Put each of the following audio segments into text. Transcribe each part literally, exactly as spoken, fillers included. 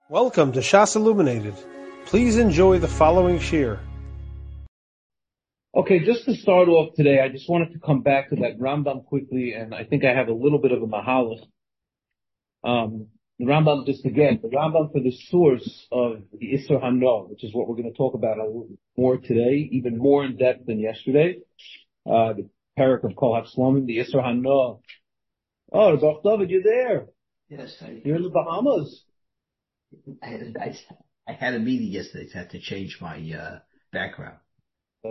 Welcome to Shas Illuminated. Please enjoy the following shir. Okay, just to start off today, I just wanted to come back to that Rambam quickly, and I think I have a little bit of a mahalach. Um, the Rambam, just again, the Rambam for the source of the Isser Hana, which is what we're going to talk about a little more today, even more in depth than yesterday. Uh, the parak of Kol HaShlomim, the Isser Hana. Oh, Baruch David, you're there. Yes, I, You're in the Bahamas. I, I, I had a meeting yesterday, so I had to change my uh, background. All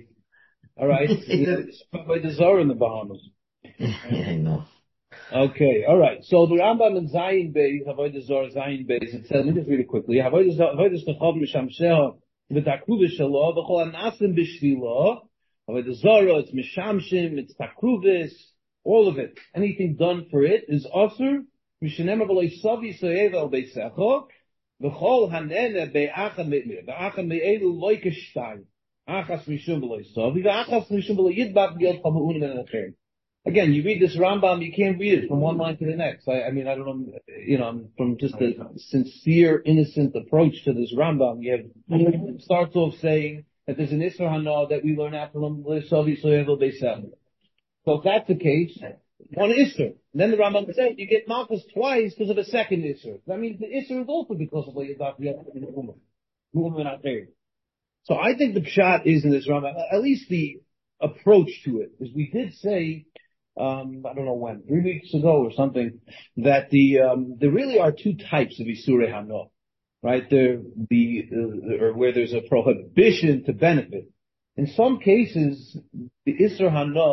right. It's by the Zohar in the Bahamas. Yeah, I know. Okay, all right. So the Rambam in Zayin Beis, Avodah Zarah Zayin Beis, it says, let me just read it quickly. Avodah Zarah Mishamsheha v'takruva shelo v'chol anasim b'shvilo. Avodah Zarah, it's mishamshim, it's takruvis, all of it. Anything done for it is asur. Mishenem v'lo savi soyev el beisecho v'chol hanene be'acha me'elu be'acha me'elu loikeshtain achas mishum v'lo savi v'achas mishum v'lo yidbak b'yod chamu'unim and acher. Again, you read this Rambam, you can't read it from one line to the next. I, I mean, I don't know, you know, from just a sincere, innocent approach to this Rambam, you have, it starts off saying that there's an Isser Hana that we learn after Lam Savi Soyevel Beisel. So if that's the case, one Isser. Then the Rambam says you get Malchus twice because of a second Isser. That means the Isser is also because of what you're talking about. So I think the pshat is in this Rambam, at least the approach to it, is we did say, Um, I don't know when, three weeks ago or something, that the, um, there really are two types of Isurei Hana, right? There, the, uh, or where there's a prohibition to benefit. In some cases, the Isur Hana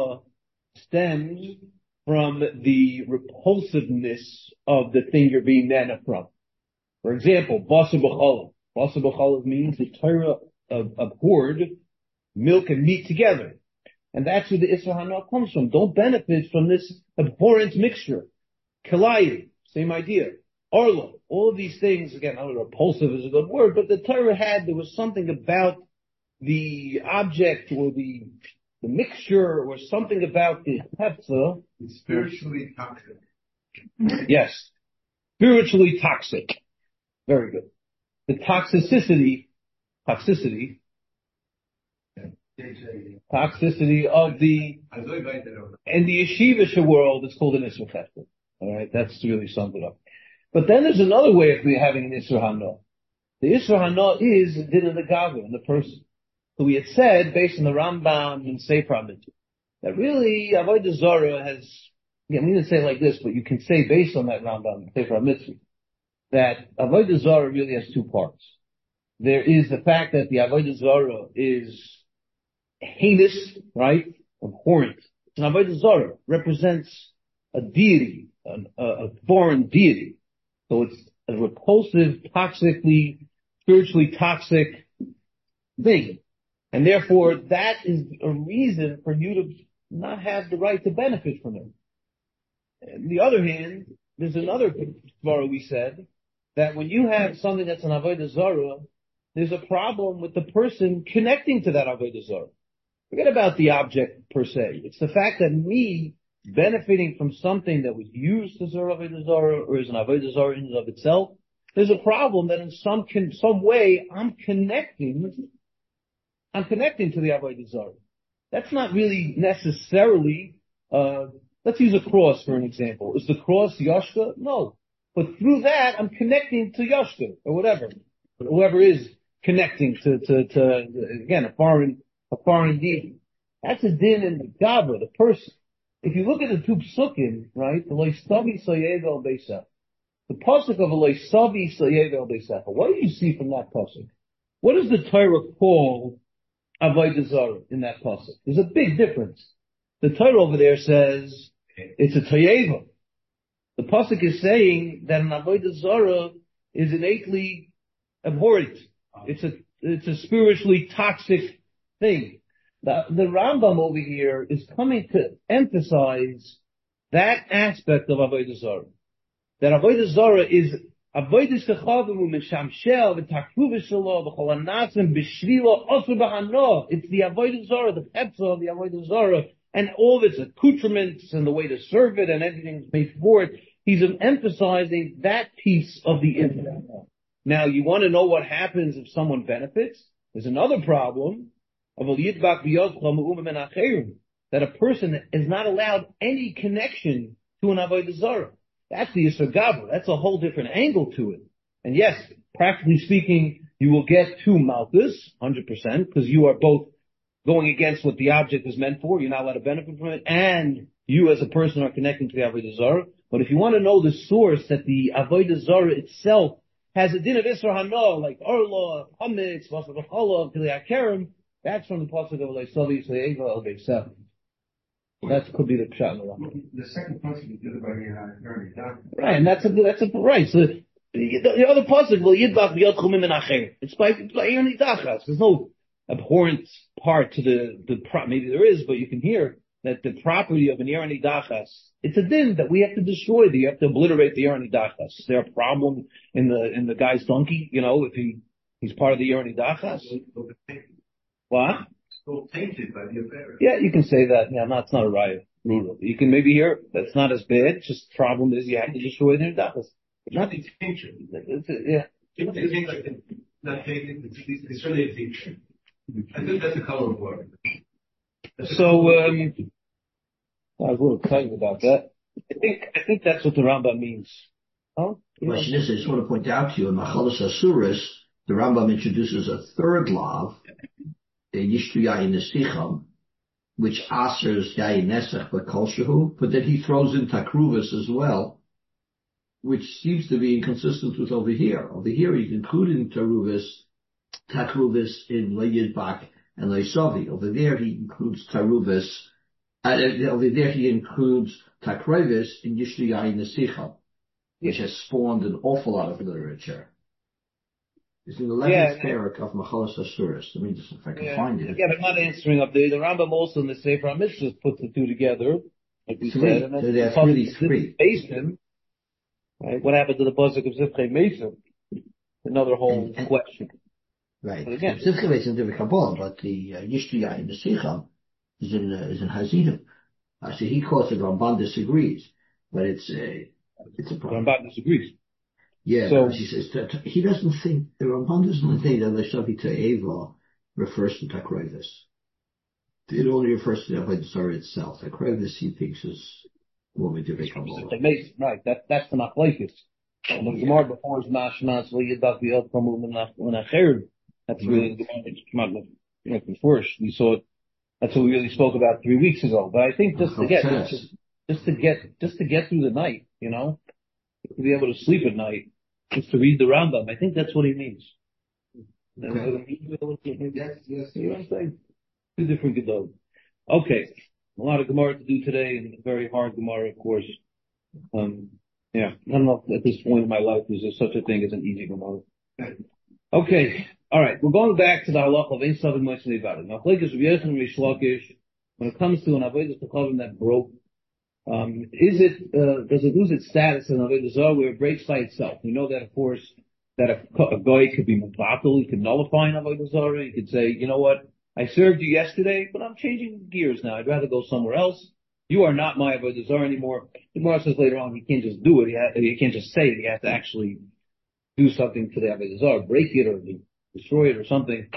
stems from the repulsiveness of the thing you're being nana from. For example, Basar B'chalav. Basar B'chalav means the Torah abhorred milk and meat together. And that's where the Isser Hana comes from. Don't benefit from this abhorrent mixture. Kilayim, same idea. Arlo, all of these things, again, I don't know, repulsive is a good word, but the Torah had, there was something about the object or the, the mixture or something about the hepzah. It's spiritually toxic. Yes. Spiritually toxic. Very good. The toxicity, toxicity, toxicity of the, in the yeshivish world, it's called an Isser Chesed. Alright, that's really summed it up. But then there's another way of having an Isser Hana. The Isser Hana is din in the gava, in the person. So we had said, based on the Rambam and Sefer HaMitzvah, that really Avodah Zarah has, again, we didn't say it like this, but you can say based on that Rambam and Sefer HaMitzvah, that Avodah Zarah really has two parts. There is the fact that the Avodah Zarah is heinous, right? Abhorrent. An Avodah Zarah represents a deity, an, a, a foreign deity. So it's a repulsive, toxically, spiritually toxic thing. And therefore, that is a reason for you to not have the right to benefit from it. On the other hand, there's another Svara we said, that when you have something that's an Avodah Zarah, there's a problem with the person connecting to that Avodah Zarah. Forget about the object per se. It's the fact that me benefiting from something that was used as a Avodah Zarah or as an Avodah Zarah in and of itself, there's a problem that in some con- some way I'm connecting, I'm connecting to the Avodah Zarah. That's not really necessarily, uh, let's use a cross for an example. Is the cross Yashka? No. But through that, I'm connecting to Yashka or whatever. Whoever is connecting to, to, to, again, a foreign a foreign deity. That's a din in the gava, the person. If you look at the two psukim, right, the loisavi soyev el beisach, the pasuk of a loisavi soyev el beisach, what do you see from that pasuk? What does the Torah call avodah zarah in that pasuk? There's a big difference. The Torah over there says it's a toyeva. The pasuk is saying that an avodah zarah is innately abhorrent. It's a it's a spiritually toxic thing. The, the Rambam over here is coming to emphasize that aspect of Avodah Zarah. That Avodah Zarah is Avodah Shechavim Mishamshel v'Takruva Shelo v'Chol Anasim B'Shvilo Osur B'Hano. It's the Avodah Zarah, the hepzah of the Avodah Zarah, and all of its accoutrements and the way to serve it and everything made for it. He's emphasizing that piece of the Israel. Now, you want to know what happens if someone benefits? There's another problem of that a person is not allowed any connection to an avodah zarah. That's the Yisur Gavra. That's a whole different angle to it. And yes, practically speaking, you will get two malchus, one hundred percent, because you are both going against what the object is meant for. You're not allowed to benefit from it, and you as a person are connecting to the avodah zarah. But if you want to know the source that the avodah zarah itself has a din of Isra Hana, like Orla, Hametz, Vasar B'Chala, Kili HaKerem, that's from the pasuk of Leisavi, Yisrael, El Beisah. That could be the pshat in the Rambam. The second pasuk is good about your Right, and that's a, that's a, right, so the, the other pasuk, Well Yidbach B'Yod Chumim En Acher. It's by, it's by Aaron Idachas. There's no abhorrent part to the, the, maybe there is, but you can hear that the property of an Aaron Idachas, it's a din that we have to destroy, that you have to obliterate the Aaron Idachas. Is there a problem in the, in the guy's donkey, you know, if he, he's part of the Aaron Idachas? What? Still tainted by the affair. Yeah, you can say that. Yeah, no, it's not a riot. You can maybe hear that's not as bad. Just the problem is you have to destroy the Idachas. Not the tincture. Yeah. It's not tainted. It's really a tincture. I think that's the color of water. So, um, I was a little excited about that. I think, I think that's what the Rambam means. Oh? The question is, I just want to point out to you, in Machalas Asuris, the Rambam introduces a third law, the Yishtu Yayin Nesicham, which asers Yayin Nesach but Kolshahu, but then he throws in Takruvas as well, which seems to be inconsistent with over here. Over here, he's including Takruvas, Takruvas in Leyidbak and Leisavi. Over there, he includes Takruvas, uh, over there, he includes Takrevis in Yishtu Yayin Nesicham, which has spawned an awful lot of literature. It's in the eleventh parak of Machalas Asuris. Let me just, if I can yeah. find it. Yeah, but not answering up there. The Rambam also in the Sefer HaMitzvahs puts the two together, like we Three. said. And So there are really three. Mason, right? What happened to the pasuk of Zivchei Mason? Another whole And, and, question. Right. But again, Zivchei Mason is in the Kabbalah, but the uh, Yishtu Yayin Nesicham is in uh, is in Hasidim. Uh, so he calls it Ramban disagrees, but it's a it's a problem. Ramban disagrees. Yeah, so, he says that he doesn't think the Ramban doesn't think that Leishavi Te'eva refers to Takrevis. It only refers to the Avodah Zarah itself. Takrevis he thinks is what we do become over. Right, that that's the machlekes. And the Gemara before is Mashmas Liyidach B'Yod Chumim En Acher. That's really the Gemara. You know, first we saw it. That's what we really spoke about three weeks ago. But I think just to get just, just to get just to get through the night, you know, to be able to sleep at night. Just to read the Rambam. I think that's what he means. Okay. Yes, yes. You know what I'm saying? Two different Gedol. Okay. A lot of Gemara to do today, and a very hard Gemara, of course. Um, yeah. I don't know if at this point in my life is there such a thing as an easy Gemara. Okay. All right. We're going back to the halacha of Ein Sav and Moisei Levadim. Now, Chlekes Rav Yochanan and Reish Lakish, when it comes to an avodas techavim that broke, Um, is it, uh, does it lose its status in Avodah Zarah where it breaks by itself? We know that, of course, that a, a guy could be mevatel, he could nullify an Avodah Zarah, he could say, you know what, I served you yesterday, but I'm changing gears now, I'd rather go somewhere else. You are not my Avodah Zarah anymore. The Gemara says later on, he can't just do it, he, ha- he can't just say it, he has to actually do something to the Avodah Zarah, break it or destroy it or something.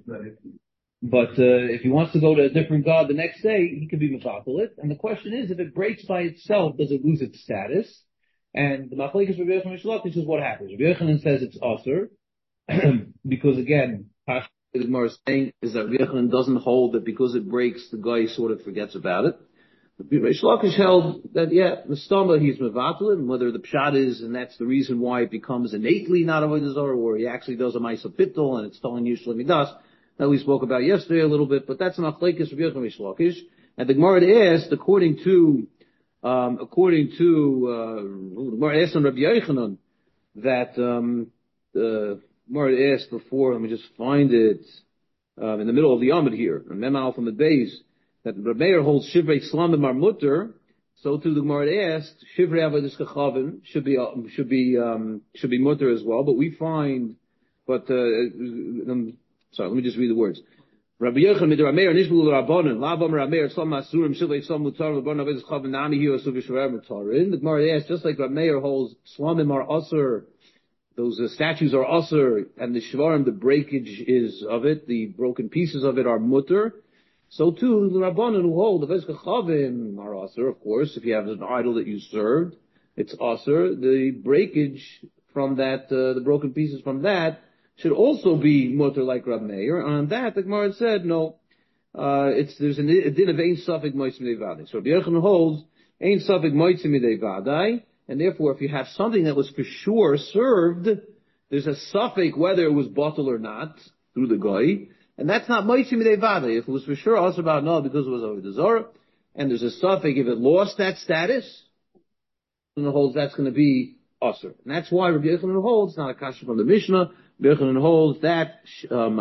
But uh, if he wants to go to a different god the next day, he could be mevatel it. And the question is, if it breaks by itself, does it lose its status? And the machlekes Rav Yochanan and Reish Lakish is what happens. Rav Yochanan says it's aser, because again, the Gemara is saying is that Rav Yochanan doesn't hold that because it breaks, the guy sort of forgets about it. Reish Lakish held that, yeah, Mistama, he's mevatel it, and whether the pshat is, and that's the reason why it becomes innately not avodah zarah, or he actually does a ma'aseh bittul, and it's telling usually midas, that we spoke about yesterday a little bit, but that's an machlekes Rav Yochanan and Reish Lakish. And the Gemara asked, according to, um, according to, uh, the Gemara asked on Rabbi Yochanan, that, um, the Gemara asked before, let me just find it, um, in the middle of the Yamid here, and Mem Alpha Mid Beis, that Rabbi Meir holds Shivrei Slamim are mutter, so too the Gemara asked, Shivrei Avodas Kachavim should be, um, should be, um, should be mutter as well, but we find, but, uh, um, sorry, let me just read the words. Rabbi Yochanan mid Rameir nishbul rabbanon lavam Rameir tzlam masurim shivei tzlam mutar rabbanon avedus chav nami hiu asu v'shver mutar. In the Gemara asks, just like Rameir holds slamim are usher those uh, statues are usher, and the shvarim, the breakage is of it, the broken pieces of it are mutter. So too, the Rabbanan who hold the Vezka Chavim are usher, of course. If you have an idol that you served, it's usher. The breakage from that, uh, the broken pieces from that, should also be mutter like Rab Meir. And on that, the Gemara said, no, uh, it's, there's an, a din of Ein Safek Moitzi Midei Vadai. So Rabbi Yochanan holds, Ein Safek Moitzi Midei Vadai, and therefore if you have something that was for sure served, there's a suffix whether it was bottled or not, through the goy, and that's not Moitzi Midei Vadai. If it was for sure also about no, because it was over the Zorah, and there's a suffix, if it lost that status, then the holds that's going to be usher. And that's why Rabbi Yochanan holds, not a kasha from the Mishnah, Rabbi Yochanan holds that, um,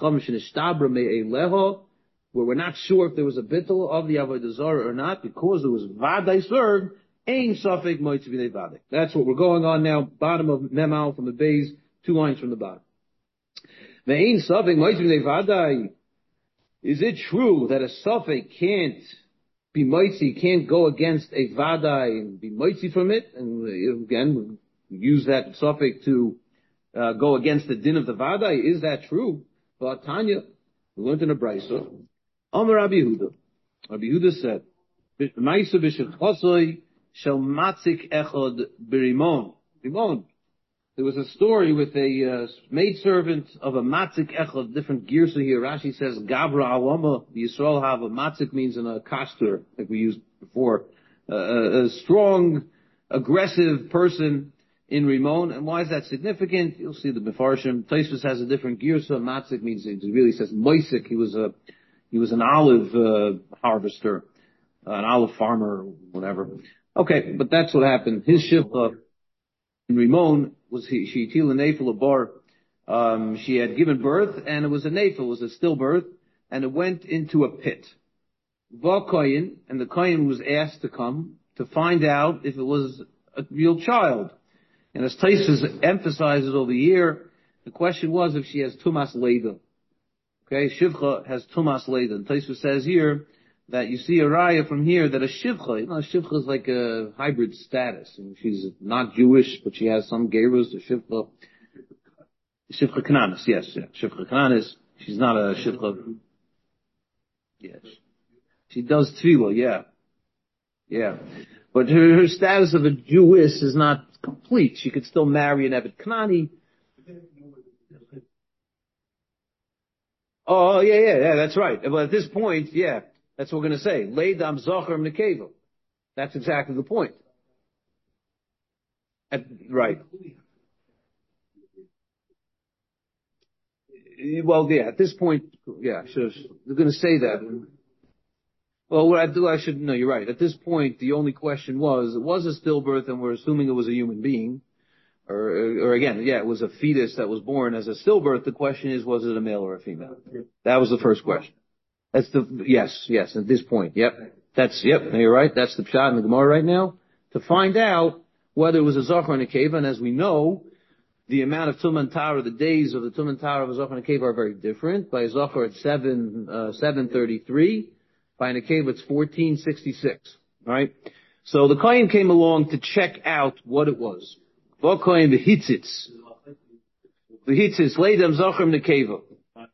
where we're not sure if there was a bittul of the Avodah Zarah or not, because it was vadai served, ein safek moitzi b'nei vadai. That's what we're going on now, bottom of Memal from the base, two lines from the bottom. The ein safek moitzi b'nei vadai, is it true that a safek can't be moitzi, can't go against a vadai and be moitzi from it? And again, we use that safek to uh, go against the din of the vadai. Is that true? But Tanya, we learned in a brayso. Amar Rabbi Yehuda. Rabbi Yehuda said, "Ma'isa b'shechosoi shel matzik echad b'rimon." Rimon. There was a story with a uh, maidservant of a matzik echad, different gears here. Rashi says, "Gabra alama." The Yisrael have a matzik means in a kastor, like we used before, uh, a, a strong, aggressive person in Rimon. And why is that significant? You'll see the Mefarshim. Tosfos has a different gear, so matzik means it really says moisik. He was a He was an olive uh, harvester, uh, an olive farmer, whatever. Okay, but that's what happened. His shivcha in Rimon was he, she til a nefel a bar. Um, she had given birth, and it was a nefel, it was a stillbirth, and it went into a pit. V'koyin, and the koyin was asked to come to find out if it was a real child. And as Tosfos emphasizes over the year, the question was if she has tumas leida. Okay, Shivcha has Tumas Leidan. Tosfos says here that you see a raya from here that a Shivcha, you know, a Shivcha is like a hybrid status. And she's not Jewish, but she has some gerus, a Shivcha. Shivcha Kananis, yes, yeah. Shivcha Kananis. She's not a Shivcha. Yes. She does Tefillah, yeah. Yeah. But her, her status of a Jewess is not complete. She could still marry an Ebed Kanani. Oh, yeah, yeah, yeah, that's right. But at this point, yeah, that's what we're going to say. Leidam Zocher Mnekeva. That's exactly the point. At, right. Well, yeah, at this point, yeah, should, they're going to say that. Well, what I do, I should, no, you're right. At this point, the only question was, it was a stillbirth and we're assuming it was a human being. Or, or again, yeah, it was a fetus that was born as a stillbirth. The question is, was it a male or a female? That was the first question. That's the, yes, yes, at this point, yep. That's, yep, no, you're right. That's the pshat in the Gemara right now. To find out whether it was a Zohar and a Keva, and as we know, the amount of Tuman Tara, the days of the Tuman Tara of a Zohar and a Keva are very different. By a Zohar it's seven, uh, seven thirty-three. By a Keva it's fourteen sixty-six. Right? So the Kohen came along to check out what it was. V'koyin v'hitzitz. V'hitzitz, leidam zocher mnekeva.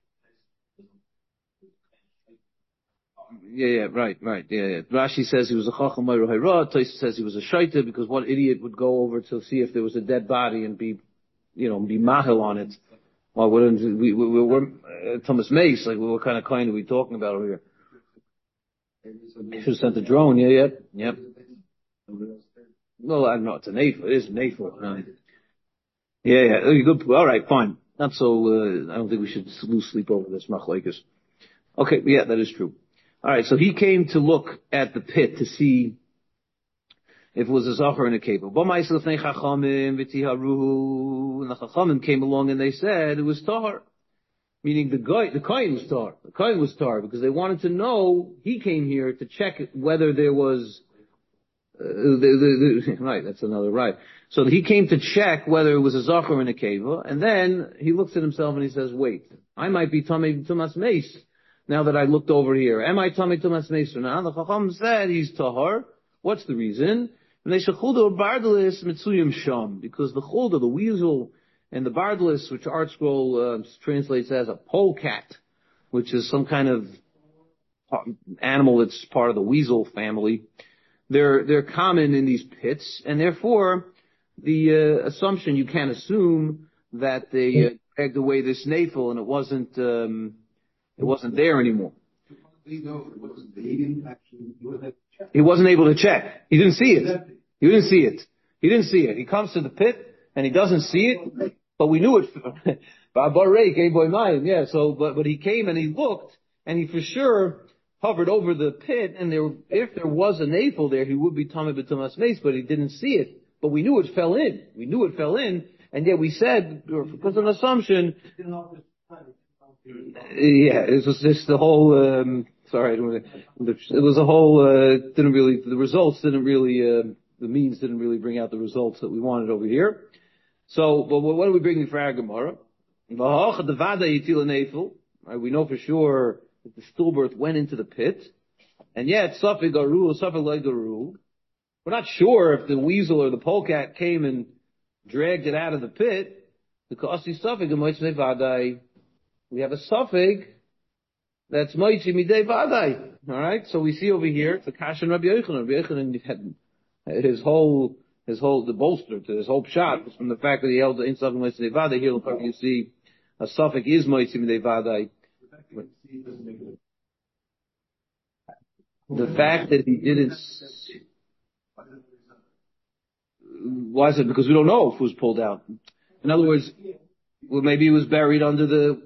Yeah, yeah, right, right, yeah, yeah. Rashi says he was a chacham mayru hayra. Tosfos says he was a shaita because what idiot would go over to see if there was a dead body and be, you know, be mahil on it? Well, wouldn't we, we, we were, uh, Thomas Mace, like, what kind of coin are we talking about over here? Should have sent a drone, yeah, yeah, yep. Well, I don't know, it's a nafel, it is a nafel. No. Yeah, yeah, good, alright, fine. Not so, uh, I don't think we should lose sleep over this, machlekes. Okay, yeah, that is true. Alright, so he came to look at the pit to see if it was a Zohar and a Keva. And the Chachamim came along and they said it was Tahar. Meaning the guy, the Kohen was Tahar. The Kohen was Tahar because they wanted to know, he came here to check whether there was Uh, the, the, the, right, that's another right. So he came to check whether it was a Zohar and a Keva, and then he looks at himself and he says, wait, I might be Tamei Tumas Meis, now that I looked over here. Am I Tamei Tumas Meis or not? The Chacham said he's Tahar. What's the reason? Because the Chulda, the weasel, And the Bardlis, which Art Scroll uh, translates as a polecat, which is some kind of animal that's part of the weasel family, they're they're common in these pits, and therefore the uh, assumption, you can't assume that they uh, dragged away this navel and it wasn't um, it wasn't there anymore. He wasn't able to check. He didn't see it. He didn't see it. He didn't see it. He comes to the pit and he doesn't see it, but we knew it. Yeah. So, but but he came and he looked, and he for sure hovered over the pit, and there, if there was a navel there, he would be Tameh b'tumas meis, but he didn't see it. But we knew it fell in. We knew it fell in, and yet we said, because of an assumption, yeah, it was just the whole, um, sorry, it was a whole, uh, didn't really, the results didn't really, uh, the means didn't really bring out the results that we wanted over here. So, but what are we bringing for our Gemara? Right, we know for sure that the stillbirth went into the pit, and yet Safek Garu, Safek Lai Garu. We're not sure if the weasel or the polecat came and dragged it out of the pit. Because the Safek Moitzi Vadai, we have a Safek that's Moitzi Midei Vadai. All right, so we see over here it's a Kashan Rabbi Yochanan. Rabbi Yochanan had his whole his whole the bolster to his whole shot was from the fact that he held the in Safek Moitzi Vadai. Here you see a Safek is Moitzi Midei Vadai. The fact that he didn't, why is it? Because we don't know if it was pulled out. In other words, well, maybe he was buried under the,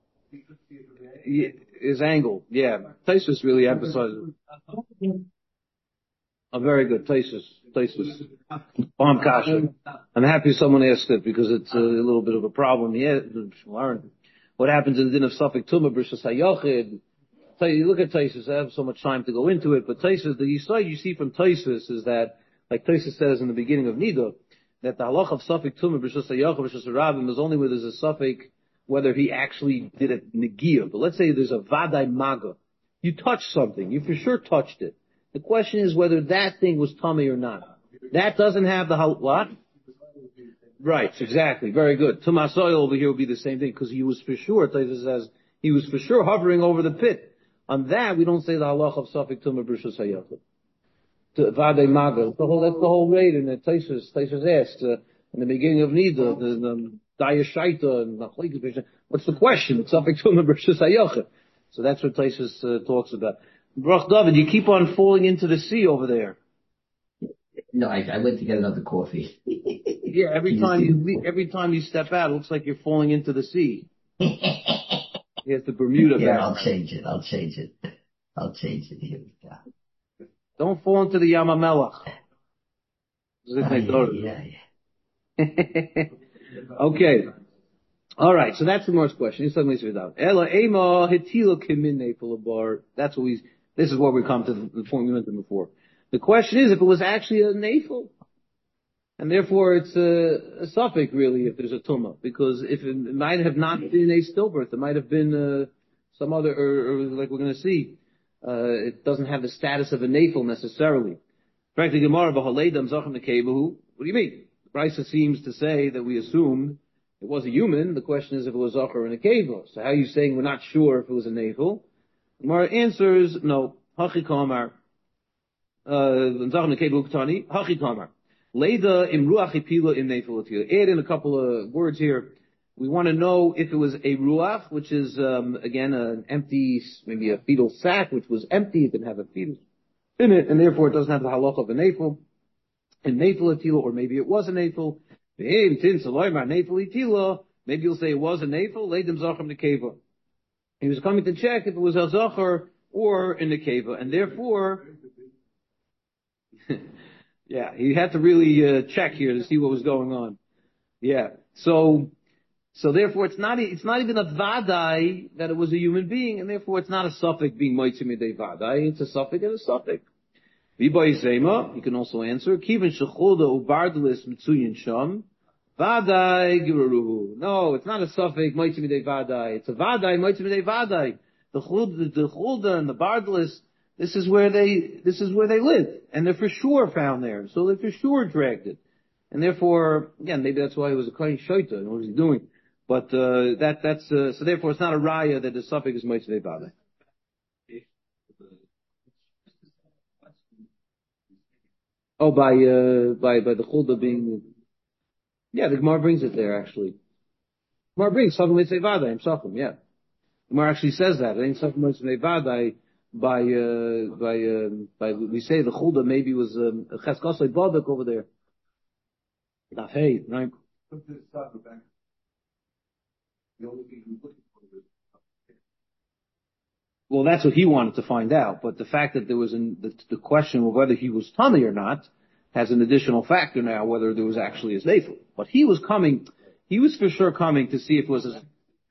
his angle. Yeah. Taisus really emphasizes it. Oh, very good. Taisus. Taisus. Bam Kasha. I'm happy someone asked it because it's a little bit of a problem. Yeah, learn. What happens in the din of Safek Tumah B'Rishas HaYachid? You look at Taisus, I have so much time to go into it, but Taisus, the side you see from Taisus is that, like Taisus says in the beginning of Nida, that the halach of Safek Tumah B'Rishas HaYachid B'Rishas HaRabim is only where there's a Safek, whether he actually did it Negiyah. But let's say there's a Vadai Maga. You touched something, you for sure touched it. The question is whether that thing was tummy or not. That doesn't have the hal- what? Right, exactly. Very good. Tumas oil over here would be the same thing, because he was for sure, Taisus says, he was for sure hovering over the pit. On that, we don't say the halach of Safek Tumah B'Rishas HaYachid. Vadei Maga. The whole, that's the whole raid in the Taisus, Taisus asked, uh, in the beginning of Nida, the, the, Daya Shaita, and the what's the question? It's Safek Tumah B'Rishas HaYachid. So that's what Taisus uh, talks about. Baruch David, you keep on falling into the sea over there. No, I, I went to get another coffee. Yeah, every time you every time you step out, it looks like you're falling into the sea. You have the Bermuda Yeah, back. I'll change it. I'll change it. I'll change it. Here we go. Don't fall into the Yamamelach. Oh, yeah, yeah, yeah. Okay. All right. So that's the most question. That's what we. This is what we come to the point we went to before. The question is if it was actually a nafel. And therefore it's a, a suffix really if there's a tumah. Because if it, it might have not been a stillbirth, it might have been uh, some other, or, or like we're going to see, uh, it doesn't have the status of a nafel necessarily. Frankly, Gemara v'haledam zachem nekevahu. What do you mean? The Brisa seems to say that we assumed it was a human. The question is if it was zachar or nekeva. So how are you saying we're not sure if it was a nafel? Gemara answers, no. Hachi kamar. Zachem nekevahu k'tani. Hachi kamar. Leda imruach ipila im nefel. Add in a couple of words here. We want to know if it was a ruach, which is um, again an empty, maybe a fetal sac, which was empty. It didn't have a fetus in it, and therefore it doesn't have the halach of a nefel. And nefel atila, or maybe it was a nefel. Maybe you'll say it was a nefel. Ledim zachem nekeva. He was coming to check if it was a zachar or in the nekeva, and therefore. Yeah, he had to really uh, check here to see what was going on. Yeah, so so therefore it's not it's not even a vadai that it was a human being, and therefore it's not a suffix being moitzi midei vadai. It's a suffix and a suffix. V'bay zema, you can also answer kivin shechoda ubardelis mitzuyin sham vadai giruruhu. No, it's not a suffix moitzi midei vadai. It's a vadai moitzi midei vadai. The chulda, the chulda and the bardelis. This is where they, this is where they live. And they're for sure found there. So they for sure dragged it. And therefore, again, maybe that's why he was a kohen shoita, and what was he doing? But, uh, that, that's, uh, so therefore it's not a raya that the suffix is Motzei Vada. Oh, by, uh, by, by the chulda being, yeah, the Gemara brings it there, actually. Gemara brings Safim Motzei Vada, I'm Safim, yeah. Gemara actually says that. It ain't Safim Motzei Vada by, uh, by, uh, by, we say the chulda maybe was, um, Cheskosei Badak over there. Not hey, right? Well, that's what he wanted to find out. But the fact that there was an, the, the question of whether he was tummy or not has an additional factor now, whether there was actually a snafel. But he was coming, he was for sure coming to see if it was a,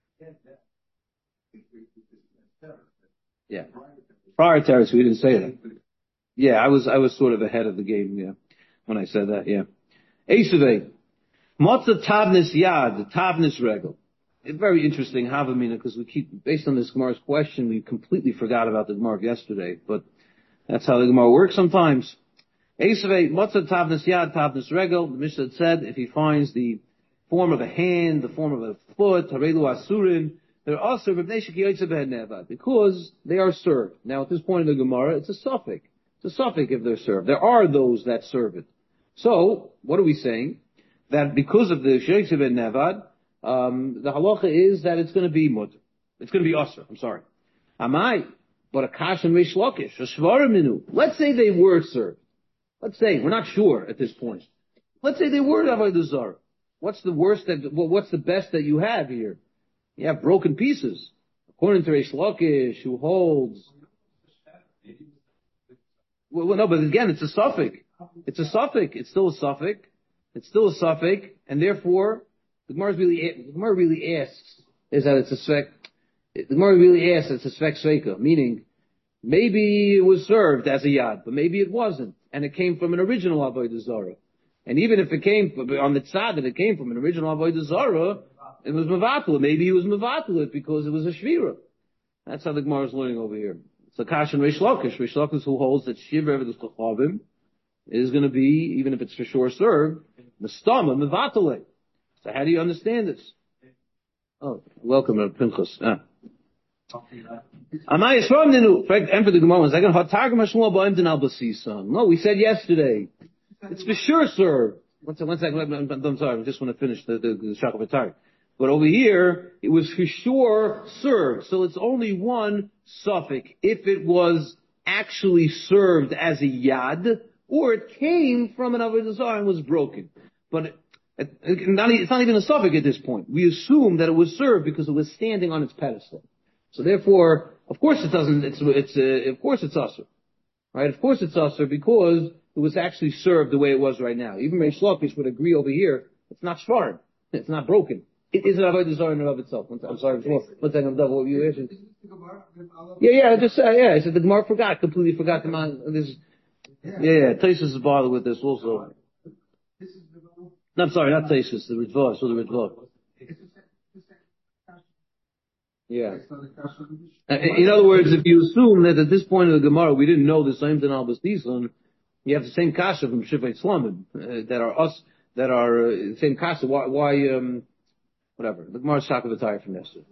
yeah. Prior terrace, we didn't say that. Yeah, I was, I was sort of ahead of the game, yeah, when I said that, yeah. Eisavei, Motza Tavnis Yad, Tavnis Regel. It's very interesting, Havamina, because we keep, based on this Gemara's question, we completely forgot about the Gemara of yesterday, but that's how the Gemara works sometimes. Eisavei, Motza Tavnis Yad, Tavnis Regel. The Mishnah said, if he finds the form of a hand, the form of a foot, Harelu Asurin, they're also because they are served. Now, at this point in the Gemara, it's a suffix. It's a suffix if they're served. There are those that serve it. So, what are we saying? That because of the Sheikh Ben Nevad, um, the halacha is that it's going to be mut. It's going to be usher. I'm sorry. Amai, but a kash and reish lakish, a shvara minu. Let's say they were served. Let's say, we're not sure at this point. Let's say they were avodah zarah. What's the worst that, what's the best that you have here? You have broken pieces. According to Reish Lakish, who holds, well, well, no, but again, it's a suffix. It's a suffix. It's still a suffix. It's still a suffix, and therefore, the Gemara really, the Gemara really asks, is that it's a svek, the Gemara really asks, it's a svek sveika, meaning, maybe it was served as a yad, but maybe it wasn't, and it came from an original avodah zarah. And even if it came from, on the tzad that it came from an original avodah zarah, it was mevatel. Maybe he was mevatel it because it was a shvira. That's how the Gemara is learning over here. It's a kash and Reish Lakish. Reish Lakish who holds that shiva of the chachavim is going to be, even if it's for sure served, mestama mevatel. So how do you understand this? Oh, welcome, Pinchas. Ah. Amay Yisrael Ninu. And for the Gemara, one second. Hatargum Hashmuel Ba'im Din Al Basisam. No, we said yesterday. It's for sure served. One second, one second. I'm, I'm sorry. I just want to finish the, the, the Shach V'Tar. But over here, it was for sure served. So it's only one suffix. If it was actually served as a yad, or it came from an avodah zarah and was broken. But it, it, it's not even a suffix at this point. We assume that it was served because it was standing on its pedestal. So therefore, of course it doesn't, it's, it's, uh, of course it's usher. Right? Of course it's usher because it was actually served the way it was right now. Even Reish Lakish would agree over here, it's not shvarim. It's not broken. It is an avodah zarah in and of itself. I'm sorry, one second, I'm double. What you asking? Yeah, yeah, I just, uh, yeah, I said the Gemara forgot, completely forgot the man, this, yeah, yeah, Taisus is bothered with this also. No, I'm sorry, not Taisus, the Ritva, so the Ritva. Yeah. In other words, if you assume that at this point of the Gemara we didn't know the same thing al Basnisan, you have the same kasha from Shivay Slamim, uh, that are us, that are, uh, the same kasha, why, why, um, whatever. The Gemara Shaka V'Tayr from Esther.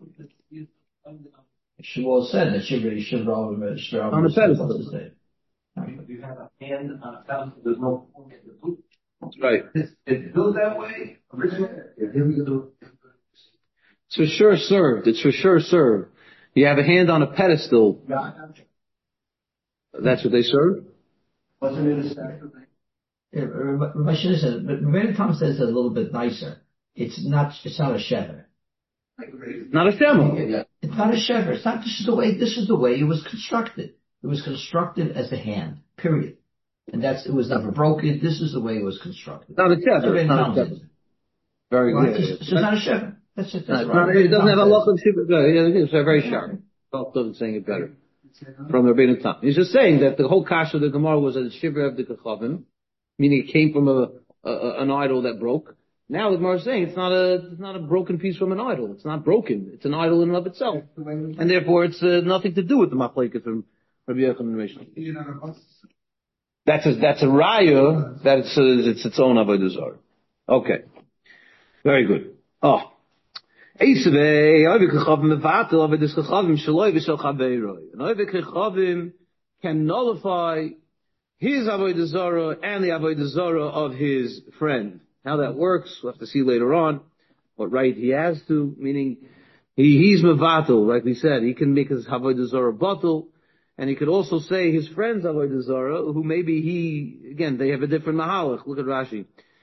Shmuel said that Shivay Shivra on the pedestal. You have a hand on a pedestal, there's no point in the boot. That's right. It's, it's built that way originally. Here we go. It's for sure served. It's for sure served. You have a hand on a pedestal. That's what they serve? Wasn't it a statue thing? Yeah, Rabbi Shina says, but Rabbi Tom says it a little bit nicer. It's not, it's not a shever. Not a shema. It's not a shever. It's not, this is the way, this is the way it was constructed. It was constructed as a hand, period. And that's, it was never broken. This is the way it was constructed. Not a shever. It's not a shever. Very well, good. It's, it's not a shever. That's it. That's no, right. It doesn't have a look of shiva. It's very sharp. Doesn't saying it better. From the Rabbeinu Tam. He's just saying that the whole kasha of the Gemara was a shiva of the kachavim, meaning it came from a, a an idol that broke. Now the Gemara is saying it's not a it's not a broken piece from an idol. It's not broken. It's an idol in and of itself, and therefore it's uh, nothing to do with the machlekes from Rabbi Yochanan and Reish Lakish. That's a that's a raya that it's a, it's its own avodah zarah. Okay. Very good. Oh. Eisvei, Oivik Chachavim Mevatel, Ovid is Chachavim Shaloi V'Shel Chaveiroi. And Oivik Chachavim can nullify his Avodah Zarah and the Avodah Zarah of his friend. How that works, we'll have to see later on what right he has to, meaning he, he's Mevatel, like we said. He can make his Avodah Zarah batel, and he could also say his friend's Avodah Zarah, who maybe he, again, they have a different Mahalach. Look at Rashi.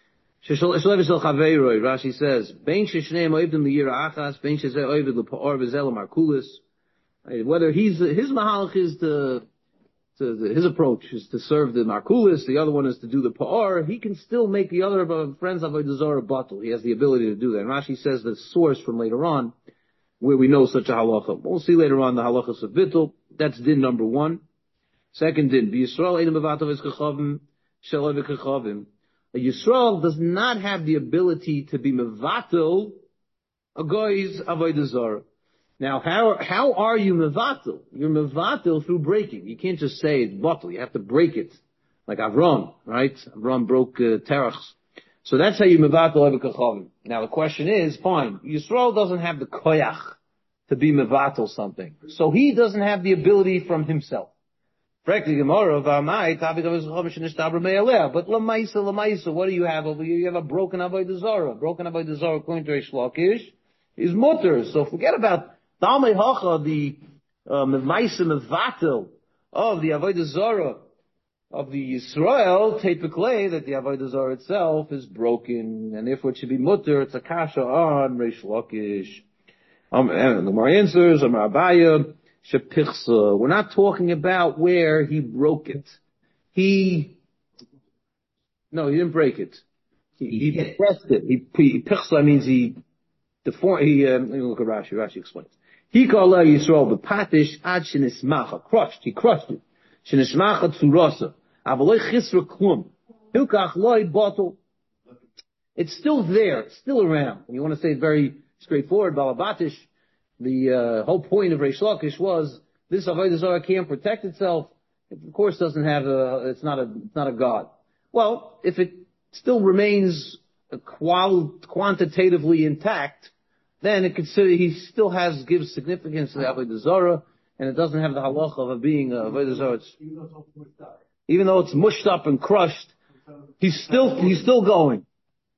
Rashi says, whether he's, his mahalach is to, to the, his approach is to serve the markulis, the other one is to do the pa'ar, he can still make the other friends of Avodah Zarah batel. He has the ability to do that. And Rashi says the source from later on, where we know such a halacha. We'll see later on the halachas of bittul. That's din number one. Second din, B'Yisrael Eidem Mevatel V'Chachavim Shel Oivik Chachavim. A Yisrael does not have the ability to be mevatel a goy's avodah zarah. Now, how how are you mevatel? You're mevatel through breaking. You can't just say it's batel. You have to break it, like Avram, right? Avram broke uh, terach. So that's how you mevatel Oivik Chachavim. Now the question is, fine, Yisrael doesn't have the koyach to be mevatel something, so he doesn't have the ability from himself. But lamaisa, lamaisa, what do you have over here? You have a broken avodah zarah. Broken avodah zarah, according to Reish Lakish, is mutter. So forget about Talmei Hacha, the lamaisa mevatel of the avodah zarah of the Yisrael. Typically, that the avodah zarah itself is broken, and therefore it should be mutter. It's a kasha on Reish Lakish. Um, and the more answers, Amar Abaya. We're not talking about where he broke it. He, no, he didn't break it. He, he depressed it. He, he pichsa means he deformed, he, um, let me look at Rashi. Rashi explains. He called Yisrael b'patish ad shenismacha, crushed. He crushed it. Shenismacha tzurasa. Avaloi chisra klum. Hilkach loy bottle. It's still there. It's still around. And you want to say it very straightforward, balabatish. The uh, whole point of Reish Lakish was this avodah zarah can't protect itself. It of course doesn't have a. It's not a. It's not a god. Well, if it still remains a qual, quantitatively intact, then it consider he still has gives significance to the avodah zarah, and it doesn't have the halacha of it being a avodah zarah. Even though it's mushed up and crushed, he's still he's still going.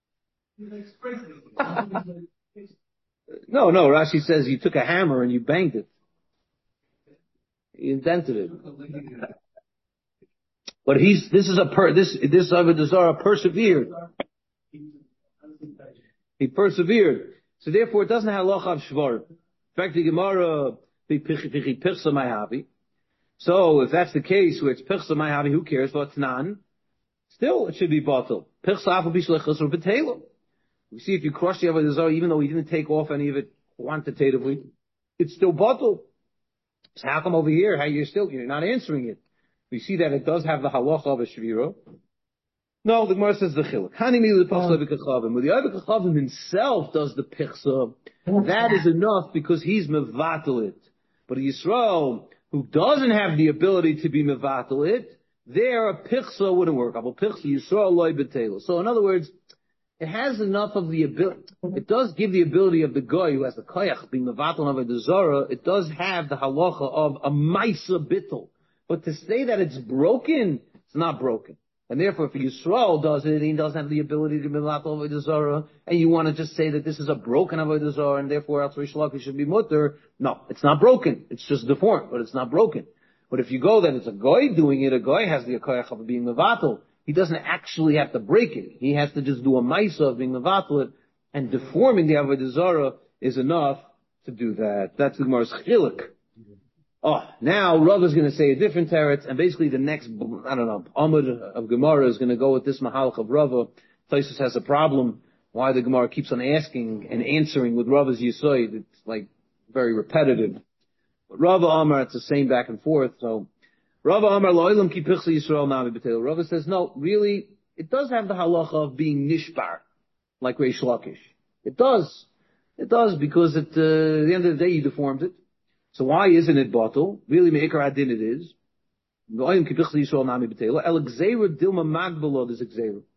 No, no, Rashi says you took a hammer and you banged it. You indented it. But he's, this is a per, this, this avodah zarah persevered. He persevered. So therefore it doesn't have halacha of shvar. In fact, the Gemara, pichsa ma'havi. So if that's the case where it's pichsa ma'havi, who cares what's nan? Still, it should be batel. Pichsa afu bishlechus or betelo. We see if you crush the avodah zarah, even though he didn't take off any of it quantitatively, it's still batel. So how come over here, how you're still, you're not answering it? We see that it does have the halacha of a shvira. No, the Gemara says the chiluk. Hani mi l'pachla b'kachavim. When the Oivik Chachavim himself does the pichsa, that is enough because he's mevatel it. But a Yisrael who doesn't have the ability to be mevatel it, there a pichsa wouldn't work. Abel pichsa Yisrael loy b'telo. So in other words, it has enough of the ability. It does give the ability of the guy who has the koyach being mevatel of a zarah. It does have the halacha of a maisa bittul. But to say that it's broken, it's not broken. And therefore, if Yisrael does it, he doesn't have the ability to be mevatel of a zarah, and you want to just say that this is a broken avodah zarah, and therefore Al Reish Lakish should be mutter. No, it's not broken. It's just deformed, but it's not broken. But if you go that it's a guy doing it, a guy has the koyach of being mevatel. He doesn't actually have to break it. He has to just do a maisa of being mevatel it, and deforming the avodah zarah is enough to do that. That's the Gemara's chiluk. Oh, now Rav is going to say a different teretz, and basically the next, I don't know, Amud of Gemara is going to go with this mahalach of Rava. Taisus has a problem why the Gemara keeps on asking and answering with Rava's yisoid. It's like very repetitive. But Rava Amar, it's the same back and forth, so Rava Amar lo'ilam ki pichsa Yisrael nami b'telo. Rava says, no, really, it does have the halacha of being nishbar, like Reish Lakish. It does. It does, because at, uh, the end of the day, he deformed it. So why isn't it batel? Really, me'ikar adin it is. Lo'ilam ki pichsa Yisrael nami b'telo. El gzeira dilma magbala is gzeira.